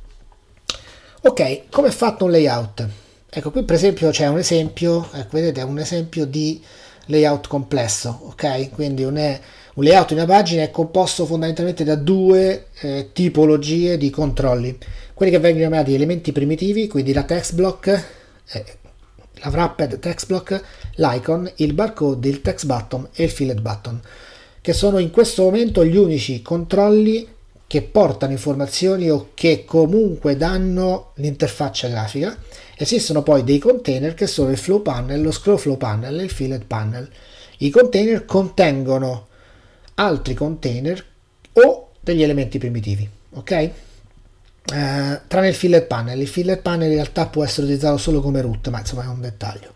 Ok, come è fatto un layout? Ecco, qui per esempio c'è un esempio, ecco, vedete, è un esempio di layout complesso, ok? Quindi un, è, un layout di una pagina è composto fondamentalmente da due eh, tipologie di controlli. Quelli che vengono chiamati elementi primitivi, quindi la text block, eh, la wrapped text block, l'icon, il barcode, il text button e il filled button, che sono in questo momento gli unici controlli che portano informazioni o che comunque danno l'interfaccia grafica. Esistono poi dei container che sono il flow panel, lo scroll flow panel e il filled panel. I container contengono altri container o degli elementi primitivi, ok? Uh, tranne il filled panel. Il filled panel in realtà può essere utilizzato solo come root, ma insomma è un dettaglio.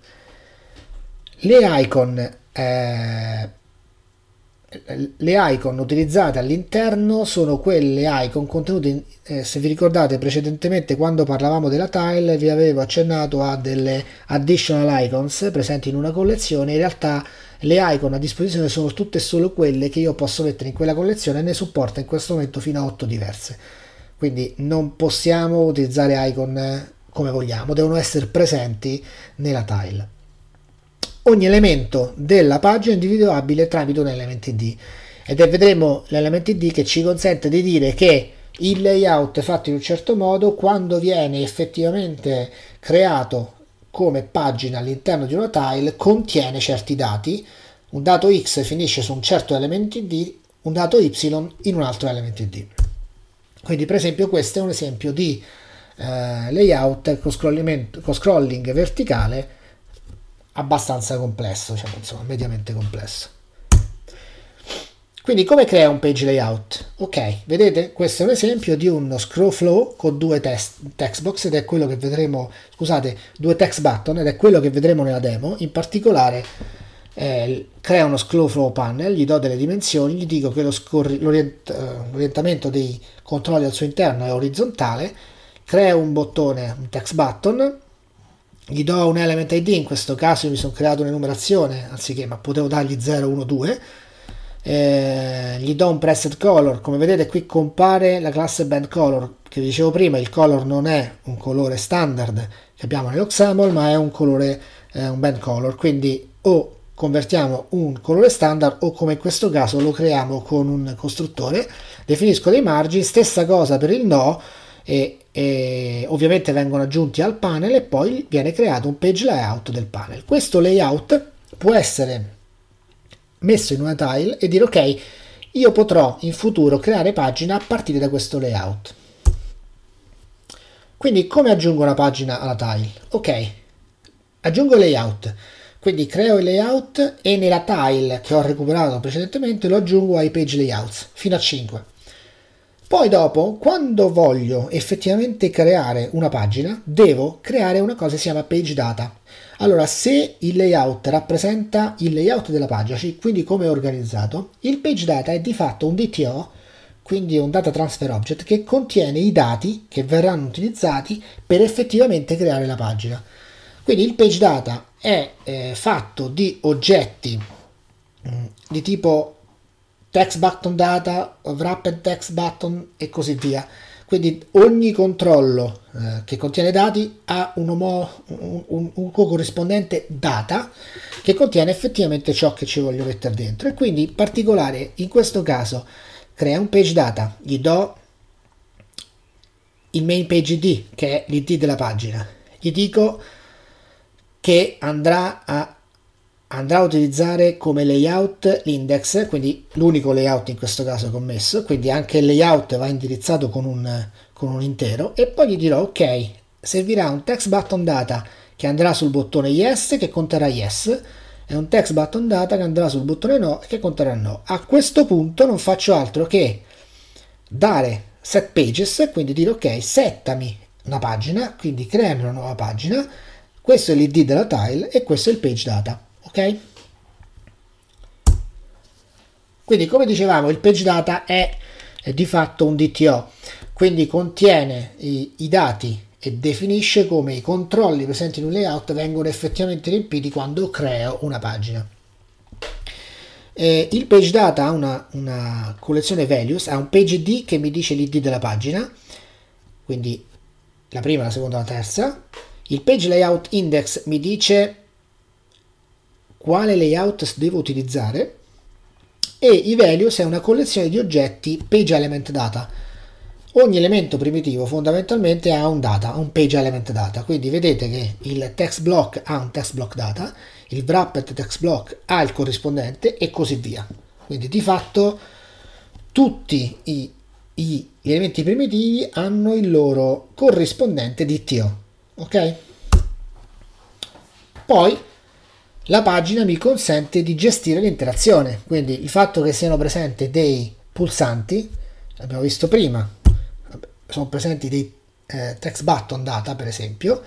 Le icon eh, le icon utilizzate all'interno sono quelle icon contenute in, eh, se vi ricordate precedentemente quando parlavamo della tile vi avevo accennato a delle additional icons presenti in una collezione. In realtà le icon a disposizione sono tutte e solo quelle che io posso mettere in quella collezione e ne supporta in questo momento fino a otto diverse, quindi non possiamo utilizzare icon come vogliamo, devono essere presenti nella tile. Ogni elemento della pagina è individuabile tramite un element I D ed è, vedremo l'element I D che ci consente di dire che il layout è fatto in un certo modo quando viene effettivamente creato come pagina all'interno di una tile contiene certi dati. Un dato X finisce su un certo element I D, un dato Y in un altro element I D. Quindi per esempio questo è un esempio di eh, layout con, con scrolling verticale abbastanza complesso, diciamo, insomma, mediamente complesso. Quindi come crea un page layout? Ok, vedete, questo è un esempio di uno scroll flow con due text, text box ed è quello che vedremo, scusate, due text button ed è quello che vedremo nella demo. In particolare eh, crea uno scroll flow panel, gli do delle dimensioni, gli dico che lo scorri, l'orient, uh, l'orientamento dei controlli al suo interno è orizzontale, crea un bottone, un text button, gli do un element I D, in questo caso io mi sono creato un'enumerazione anziché, ma potevo dargli zero, uno, due, eh, gli do un preset color, come vedete qui compare la classe band color, che vi dicevo prima, il color non è un colore standard che abbiamo nell'Oxaml, ma è un colore, eh, un band color, quindi o convertiamo un colore standard o come in questo caso lo creiamo con un costruttore, definisco dei margini, stessa cosa per il no, e, e ovviamente vengono aggiunti al panel e poi viene creato un page layout del panel. Questo layout può essere messo in una tile e dire ok, io potrò in futuro creare pagina a partire da questo layout. Quindi come aggiungo una pagina alla tile? Ok, aggiungo il layout, quindi creo il layout e nella tile che ho recuperato precedentemente lo aggiungo ai page layouts fino a cinque. Poi dopo, quando voglio effettivamente creare una pagina, devo creare una cosa che si chiama page data. Allora, se il layout rappresenta il layout della pagina, quindi come è organizzato, il page data è di fatto un D T O, quindi un data transfer object, che contiene i dati che verranno utilizzati per effettivamente creare la pagina. Quindi il page data è eh, fatto di oggetti mh, di tipo text button data, wrapped text button e così via. Quindi ogni controllo eh, che contiene dati ha un, omo, un, un, un corrispondente data che contiene effettivamente ciò che ci voglio mettere dentro. E quindi in particolare in questo caso crea un page data, gli do il main page I D che è l'I D della pagina, gli dico che andrà a andrà a utilizzare come layout l'index, quindi l'unico layout in questo caso che ho messo, quindi anche il layout va indirizzato con un, con un intero, e poi gli dirò ok, servirà un text button data che andrà sul bottone yes che conterà yes, e un text button data che andrà sul bottone no che conterà no. A questo punto non faccio altro che dare set pages, quindi dire ok, settami una pagina, quindi creami una nuova pagina, questo è l'I D della tile e questo è il page data, ok? Quindi come dicevamo il page data è, è di fatto un D T O, quindi contiene i, i dati e definisce come i controlli presenti in un layout vengono effettivamente riempiti quando creo una pagina. Eh, il page data ha una, una collezione values, ha un page I D che mi dice l'I D della pagina, quindi la prima, la seconda, la terza. Il page layout index mi dice quale layout devo utilizzare, e i values è una collezione di oggetti page element data. Ogni elemento primitivo fondamentalmente ha un data, un page element data, quindi vedete che il text block ha un text block data, il wrapped text block ha il corrispondente e così via. Quindi di fatto tutti i, i, gli elementi primitivi hanno il loro corrispondente D T O, ok? Poi la pagina mi consente di gestire l'interazione, quindi il fatto che siano presenti dei pulsanti, l'abbiamo visto prima, sono presenti dei eh, text button data per esempio,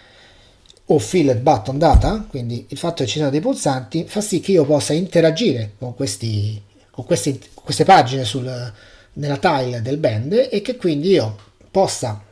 o filled button data, quindi il fatto che ci siano dei pulsanti fa sì che io possa interagire con, questi, con questi, queste pagine sul, nella tile del band, e che quindi io possa,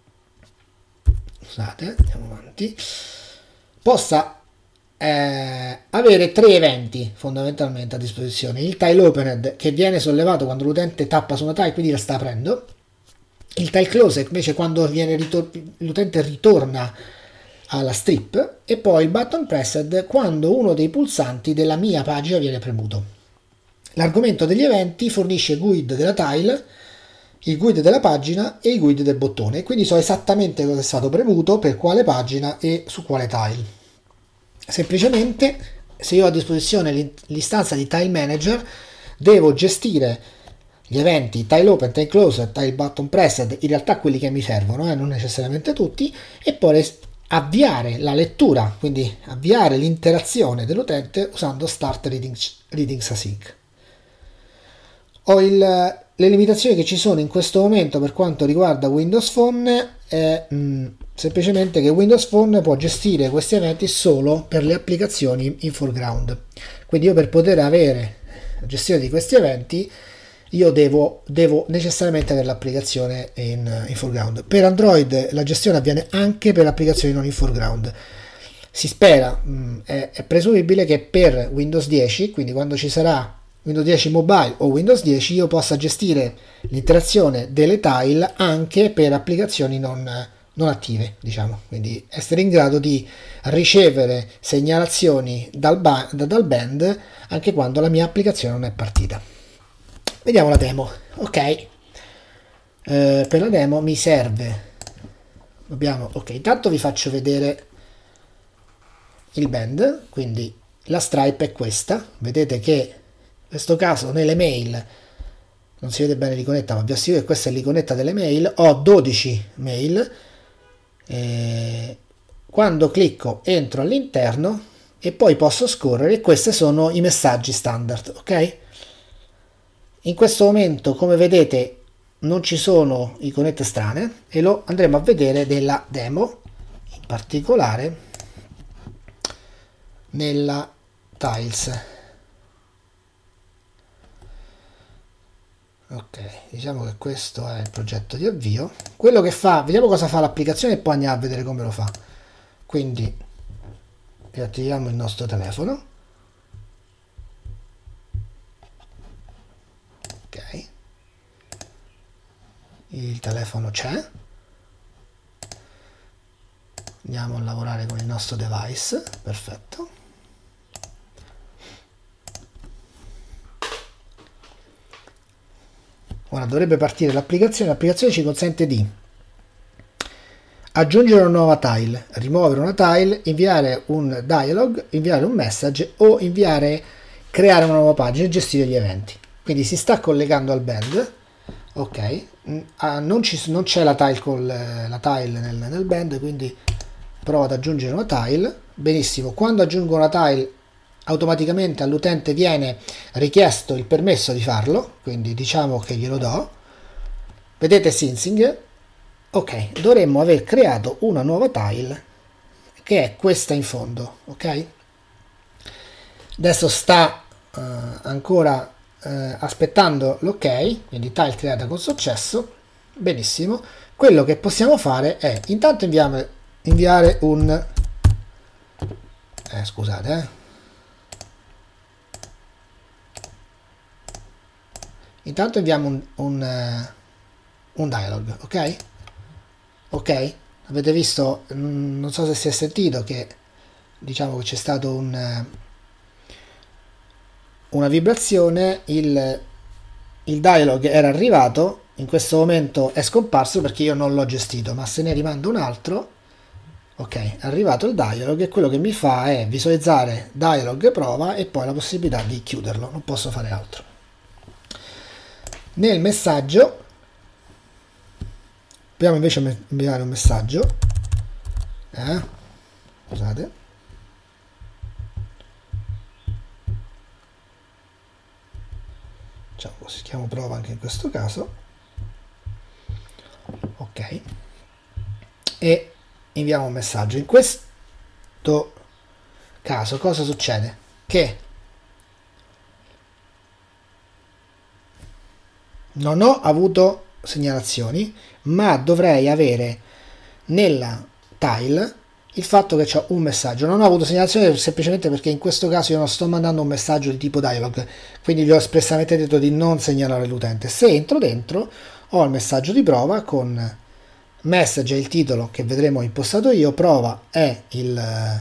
scusate, andiamo avanti, possa eh, avere tre eventi fondamentalmente a disposizione: il tile opened che viene sollevato quando l'utente tappa su una tile, quindi la sta aprendo; il tile closed invece quando viene ritor- l'utente ritorna alla strip; e poi il button pressed quando uno dei pulsanti della mia pagina viene premuto. L'argomento degli eventi fornisce il G U I D della tile, il G U I D della pagina e il G U I D del bottone, quindi so esattamente cosa è stato premuto, per quale pagina e su quale tile. Semplicemente, se io ho a disposizione l'istanza di Tile Manager, devo gestire gli eventi tile open, tile closed, tile button pressed, in realtà quelli che mi servono, eh, non necessariamente tutti, e poi avviare la lettura, quindi avviare l'interazione dell'utente usando start readings, readings async. Ho il, le limitazioni che ci sono in questo momento per quanto riguarda Windows Phone è mh, semplicemente che Windows Phone può gestire questi eventi solo per le applicazioni in foreground. Quindi io, per poter avere la gestione di questi eventi, io devo, devo necessariamente avere l'applicazione in, in foreground. Per Android la gestione avviene anche per applicazioni non in foreground. Si spera, mh, è, è presumibile che per Windows dieci, quindi quando ci sarà Windows dieci Mobile o Windows dieci, io possa gestire l'interazione delle tile anche per applicazioni non, non attive, diciamo, quindi essere in grado di ricevere segnalazioni dal, ba- dal band anche quando la mia applicazione non è partita. Vediamo la demo. Ok, eh, per la demo mi serve, abbiamo, ok, intanto vi faccio vedere il band, quindi la stripe è questa, vedete che in questo caso nelle mail non si vede bene l'iconetta, ma vi assicuro che questa è l'iconetta delle mail. Ho dodici mail, eh, quando clicco entro all'interno e poi posso scorrere, e questi sono i messaggi standard, ok? In questo momento, come vedete, non ci sono iconette strane e lo andremo a vedere nella demo, in particolare nella tiles. Ok, diciamo che questo è il progetto di avvio. Quello che fa, vediamo cosa fa l'applicazione e poi andiamo a vedere come lo fa. Quindi riattiviamo il nostro telefono. Ok, il telefono c'è. Andiamo a lavorare con il nostro device. Perfetto. Ora dovrebbe partire l'applicazione. L'applicazione ci consente di aggiungere una nuova tile, rimuovere una tile, inviare un dialog, inviare un message o inviare, creare una nuova pagina e gestire gli eventi. Quindi si sta collegando al band, ok, ah, non, ci, non c'è la tile, con la tile nel, nel band, quindi provo ad aggiungere una tile. Benissimo, quando aggiungo una tile automaticamente all'utente viene richiesto il permesso di farlo, quindi diciamo che glielo do. Vedete syncing? Ok, dovremmo aver creato una nuova tile che è questa in fondo, ok? Adesso sta uh, ancora uh, aspettando l'ok, quindi tile creata con successo. Benissimo, quello che possiamo fare è intanto inviamo, inviare un eh, scusate eh. intanto inviamo un, un, uh, un dialog, ok? Ok, avete visto, non so se si è sentito che diciamo che c'è stato un, una vibrazione, il, il dialog era arrivato, in questo momento è scomparso perché io non l'ho gestito, ma se ne rimando un altro, ok, è arrivato il dialog e quello che mi fa è visualizzare dialog prova e poi la possibilità di chiuderlo, non posso fare altro. Nel messaggio proviamo invece a inviare un messaggio, eh? Scusate, diciamo così, chiamo prova anche in questo caso, ok, e inviamo un messaggio. In questo caso cosa succede? Che non ho avuto segnalazioni, ma dovrei avere nella tile il fatto che c'è un messaggio. Non ho avuto segnalazione semplicemente perché in questo caso io non sto mandando un messaggio di tipo dialog, quindi gli ho espressamente detto di non segnalare l'utente. Se entro dentro ho il messaggio di prova con message è il titolo che vedremo impostato io, prova è il,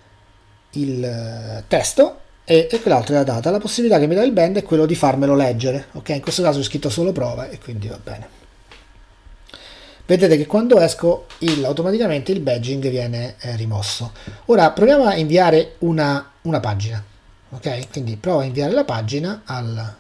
il testo e, e quell'altro è la data. La possibilità che mi dà il band è quello di farmelo leggere, ok? In questo caso ho scritto solo prova e quindi va bene. Vedete che quando esco il, automaticamente il badging viene eh, rimosso. Ora proviamo a inviare una, una pagina, ok? Quindi provo a inviare la pagina al...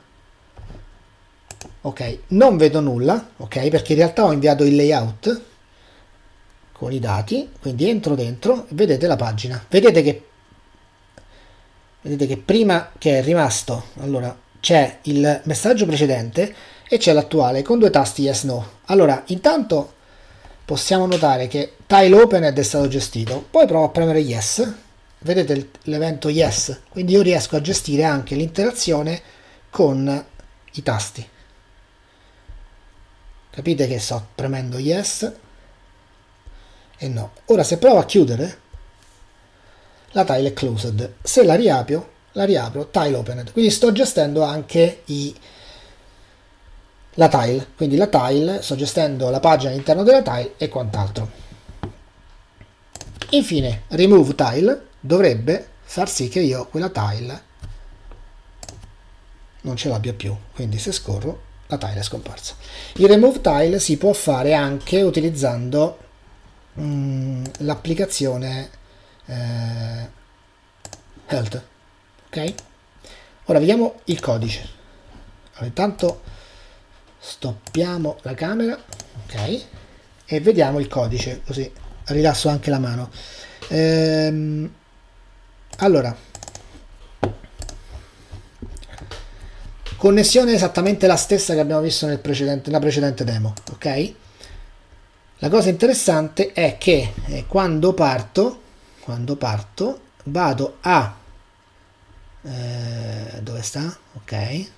ok, non vedo nulla, ok? Perché in realtà ho inviato il layout con i dati, quindi entro dentro e vedete la pagina. Vedete che vedete che prima che è rimasto, allora c'è il messaggio precedente e c'è l'attuale con due tasti yes no. Allora intanto possiamo notare che tile opened è stato gestito, poi provo a premere yes, vedete l'evento yes, quindi io riesco a gestire anche l'interazione con i tasti. Capite che sto premendo yes e no. Ora se provo a chiudere la tile è closed, se la riapro la riapro tile opened, quindi sto gestendo anche i la tile, quindi la tile, sto gestendo la pagina all'interno della tile e quant'altro. Infine remove tile dovrebbe far sì che io quella tile non ce l'abbia più, quindi se scorro la tile è scomparsa. Il remove tile si può fare anche utilizzando mm, l'applicazione eh, health, ok? Ora vediamo il codice. Allora, intanto stoppiamo la camera, ok, e vediamo il codice, così rilasso anche la mano. Ehm, allora, connessione esattamente la stessa che abbiamo visto nel precedente, nella precedente demo, ok? La cosa interessante è che eh, quando parto, quando parto, vado a eh, dove sta? Ok.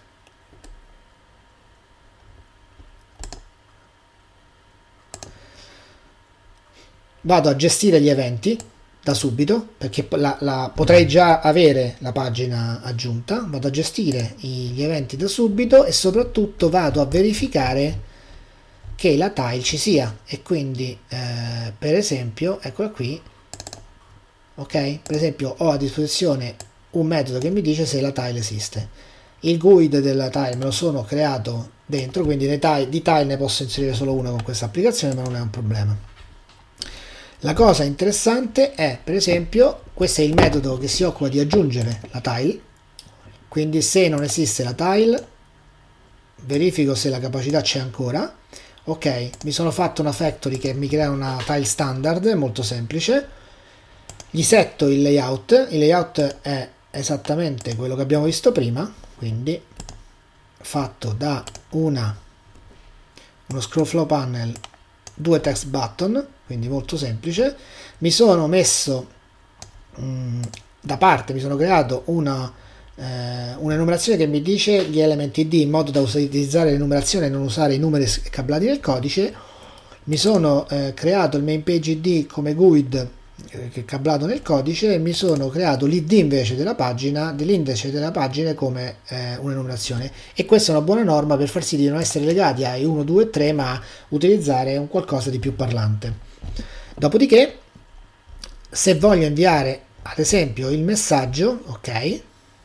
Vado a gestire gli eventi da subito perché la, la, potrei già avere la pagina aggiunta. Vado a gestire gli eventi da subito e soprattutto vado a verificare che la tile ci sia e quindi eh, per esempio eccola qui, ok, per esempio ho a disposizione un metodo che mi dice se la tile esiste. Il G U I D della tile me lo sono creato dentro, quindi tile, di tile ne posso inserire solo una con questa applicazione, ma non è un problema. La cosa interessante è, per esempio, questo è il metodo che si occupa di aggiungere la tile, quindi se non esiste la tile verifico se la capacità c'è ancora. Ok, mi sono fatto una factory che mi crea una tile standard, molto semplice, gli setto il layout, il layout è esattamente quello che abbiamo visto prima, quindi fatto da una, uno scroll flow panel, due text button, quindi molto semplice. Mi sono messo mh, da parte, mi sono creato una eh, un'enumerazione che mi dice gli elementi id in modo da utilizzare l'enumerazione e non usare i numeri cablati nel codice. Mi sono eh, creato il main page id come G U I D eh, che è cablato nel codice, e mi sono creato l'id invece della pagina, dell'indice della pagina, come eh, un'enumerazione, e questa è una buona norma per far sì di non essere legati ai uno, due, tre, ma utilizzare un qualcosa di più parlante. Dopodiché, se voglio inviare ad esempio il messaggio, ok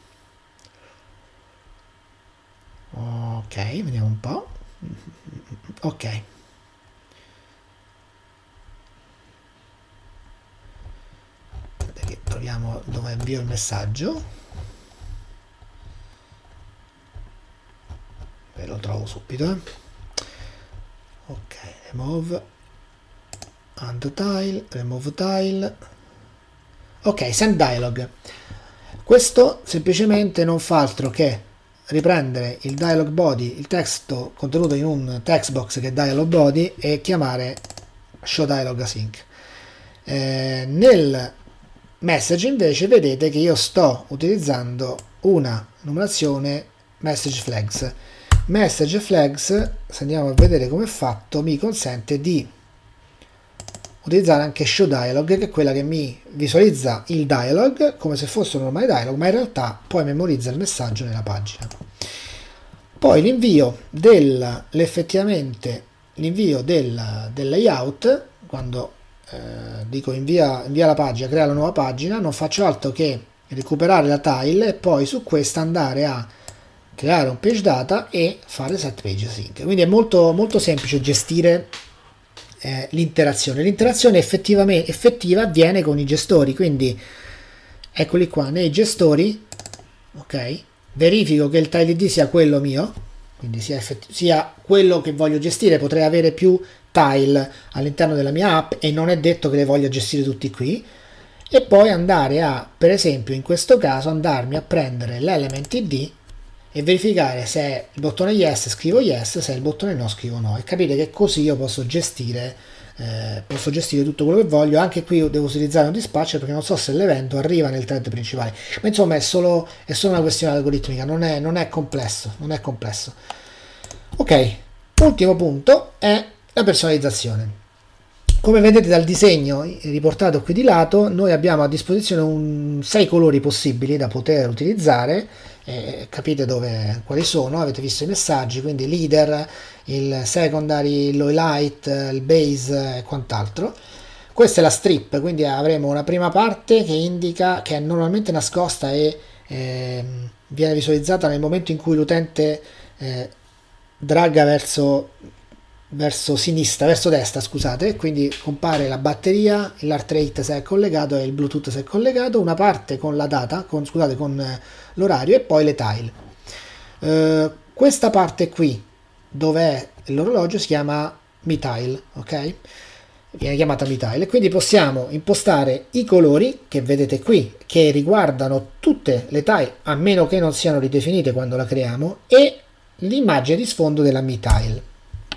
ok vediamo un po', ok, troviamo dove invio il messaggio, ve lo trovo subito, eh. Ok, remove and tile, remove tile, ok, send dialog. Questo semplicemente non fa altro che riprendere il dialog body, il testo contenuto in un text box che è dialog body, e chiamare show dialog async. Eh, nel message invece vedete che io sto utilizzando una numerazione message flags. Message flags, se andiamo a vedere come è fatto, mi consente di utilizzare anche show dialog, che è quella che mi visualizza il dialog come se fosse un normale dialog, ma in realtà poi memorizza il messaggio nella pagina. Poi l'invio del effettivamente l'invio del, del layout, quando eh, dico invia, invia la pagina, crea la nuova pagina, non faccio altro che recuperare la tile e poi su questa andare a creare un page data e fare set page async. Quindi è molto, molto semplice gestire eh, l'interazione. L'interazione effettivamente effettiva avviene con i gestori, quindi eccoli qua nei gestori, ok, verifico che il tile id sia quello mio, quindi sia, effetti- sia quello che voglio gestire. Potrei avere più tile all'interno della mia app e non è detto che le voglio gestire tutti qui, e poi andare a, per esempio in questo caso, andarmi a prendere l'element id e verificare se è il bottone yes scrivo yes, se è il bottone no scrivo no, e capite che così io posso gestire eh, posso gestire tutto quello che voglio. Anche qui io devo utilizzare un dispatcher perché non so se l'evento arriva nel thread principale, ma insomma è solo, è solo una questione algoritmica, non è, non è complesso non è complesso ok, ultimo punto è la personalizzazione. Come vedete dal disegno riportato qui di lato, noi abbiamo a disposizione un, sei colori possibili da poter utilizzare. Eh, capite dove, quali sono, avete visto i messaggi, quindi leader, il secondary, il highlight, il base e quant'altro. Questa è la strip, quindi avremo una prima parte che indica, che è normalmente nascosta e eh, viene visualizzata nel momento in cui l'utente eh, dragga verso verso sinistra, verso destra, scusate, quindi compare la batteria, l'heart rate se è collegato e il Bluetooth se è collegato, una parte con la data, con, scusate, con l'orario, e poi le tile. Uh, questa parte qui, dove è l'orologio, si chiama MiTile, ok? Viene chiamata MiTile, e quindi possiamo impostare i colori che vedete qui, che riguardano tutte le tile, a meno che non siano ridefinite quando la creiamo, e l'immagine di sfondo della MiTile.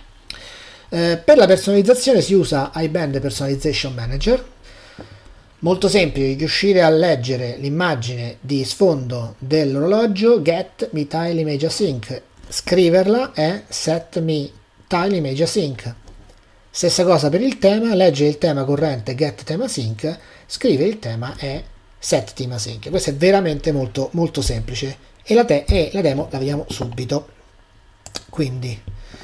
Eh, per la personalizzazione si usa iBand Personalization Manager, molto semplice, riuscire a leggere l'immagine di sfondo dell'orologio, get MiTile image async, scriverla è set MiTile image async. Stessa cosa per il tema, legge il tema corrente, get theme async, scrive il tema è set theme async. Questo è veramente molto molto semplice, e la, te- e la demo la vediamo subito. Quindi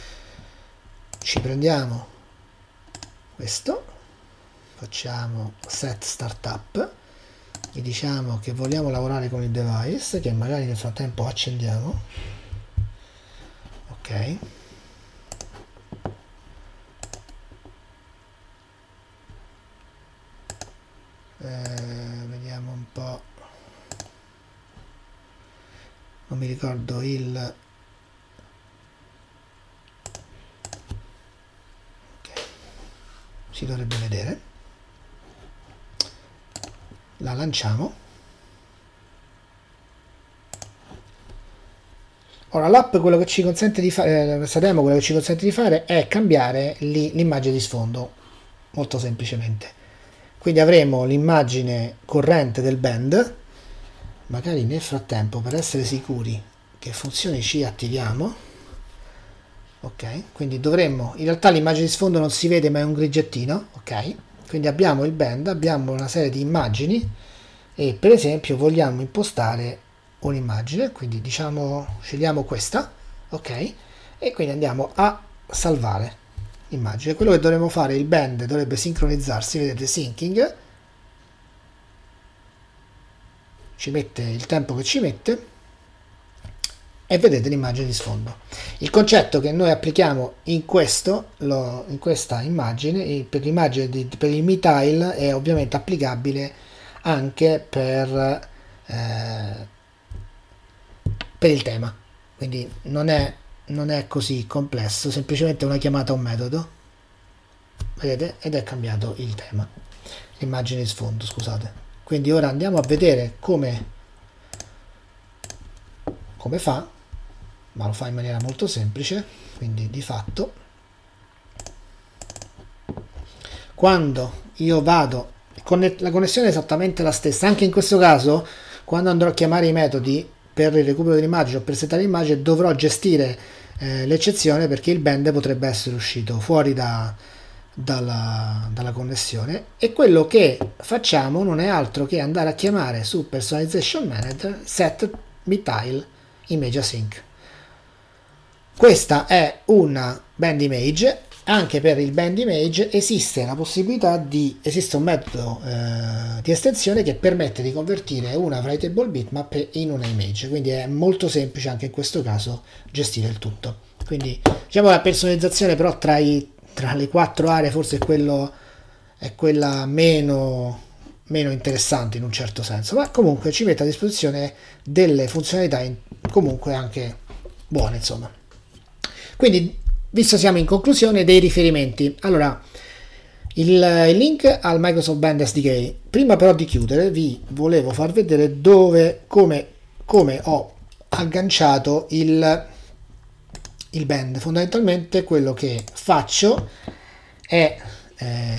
ci prendiamo questo, facciamo set startup, gli diciamo che vogliamo lavorare con il device, che magari nel frattempo accendiamo, ok, non mi ricordo il okay. Si dovrebbe vedere, la lanciamo. Ora l'app quello che ci consente di fare, questa demo quello che ci consente di fare è cambiare l'immagine di sfondo, molto semplicemente. Quindi avremo l'immagine corrente del band, magari nel frattempo per essere sicuri che funzioni ci attiviamo, ok, quindi dovremmo, in realtà l'immagine di sfondo non si vede ma è un grigettino, ok, quindi abbiamo il band, abbiamo una serie di immagini e per esempio vogliamo impostare un'immagine, quindi diciamo scegliamo questa, ok, e quindi andiamo a salvare l'immagine. Quello che dovremmo fare, il band dovrebbe sincronizzarsi, vedete, syncing, ci mette il tempo che ci mette e vedete l'immagine di sfondo. Il concetto che noi applichiamo in questo lo, in questa immagine, per l'immagine di, per il Mi Tile, è ovviamente applicabile anche per eh, per il tema, quindi non è, non è così complesso, semplicemente una chiamata a un metodo, vedete, ed è cambiato il tema, l'immagine di sfondo, scusate. Quindi ora andiamo a vedere come come fa, ma lo fa in maniera molto semplice. Quindi di fatto quando io vado, la connessione è esattamente la stessa, anche in questo caso quando andrò a chiamare i metodi per il recupero dell'immagine o per settare l'immagine dovrò gestire eh, l'eccezione, perché il band potrebbe essere uscito fuori da, dalla, dalla connessione, e quello che facciamo non è altro che andare a chiamare su Personalization Manager set Mi Tile Image Async. Questa è una band image. Anche per il band image esiste la possibilità di, esiste un metodo eh, di estensione che permette di convertire una writable bitmap in una image, quindi è molto semplice anche in questo caso gestire il tutto. Quindi diciamo la personalizzazione però tra, i, tra le quattro aree forse è, quello, è quella meno, meno interessante in un certo senso, ma comunque ci mette a disposizione delle funzionalità in, comunque anche buone, insomma. Quindi, visto siamo in conclusione, dei riferimenti. Allora, il, il link al Microsoft Band S D K. Prima però di chiudere vi volevo far vedere dove, come, come ho agganciato il, il band. Fondamentalmente quello che faccio è eh,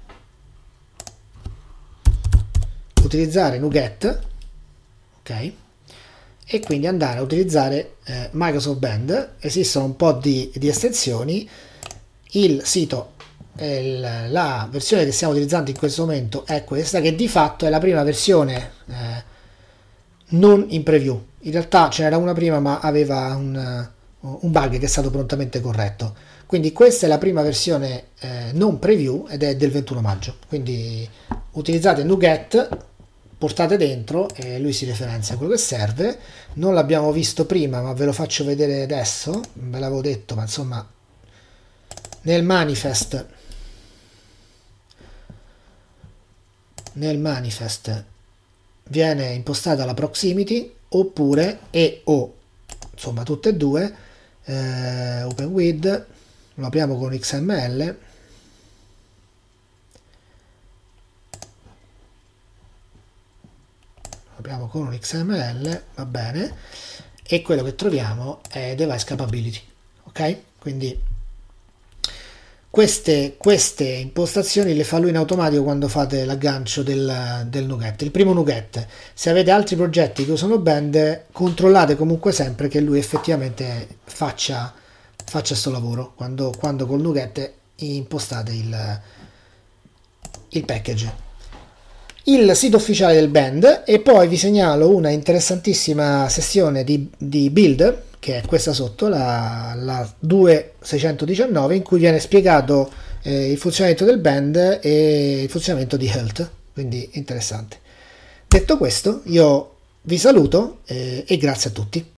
utilizzare NuGet, ok? E quindi andare a utilizzare eh, Microsoft Band. Esistono un po' di, di estensioni. Il sito, il, la versione che stiamo utilizzando in questo momento è questa, che di fatto è la prima versione eh, non in preview. In realtà ce n'era una prima ma aveva un, un bug che è stato prontamente corretto, quindi questa è la prima versione eh, non preview ed è del ventuno maggio. Quindi utilizzate NuGet, portate dentro e lui si referenzia a quello che serve. Non l'abbiamo visto prima ma ve lo faccio vedere adesso, ve l'avevo detto, ma insomma nel manifest nel manifest viene impostata la proximity, oppure e o insomma tutte e due. eh, open with, lo apriamo con X M L, apriamo con un X M L, va bene, e quello che troviamo è device capability, ok? Quindi queste, queste impostazioni le fa lui in automatico quando fate l'aggancio del, del NuGet, il primo NuGet. Se avete altri progetti che usano Band, controllate comunque sempre che lui effettivamente faccia faccia sto lavoro quando, quando col NuGet impostate il, il package. Il sito ufficiale del band, e poi vi segnalo una interessantissima sessione di, di build, che è questa sotto, la, la due seicentodiciannove, in cui viene spiegato eh, il funzionamento del band e il funzionamento di Health, quindi interessante. Detto questo, io vi saluto eh, e grazie a tutti.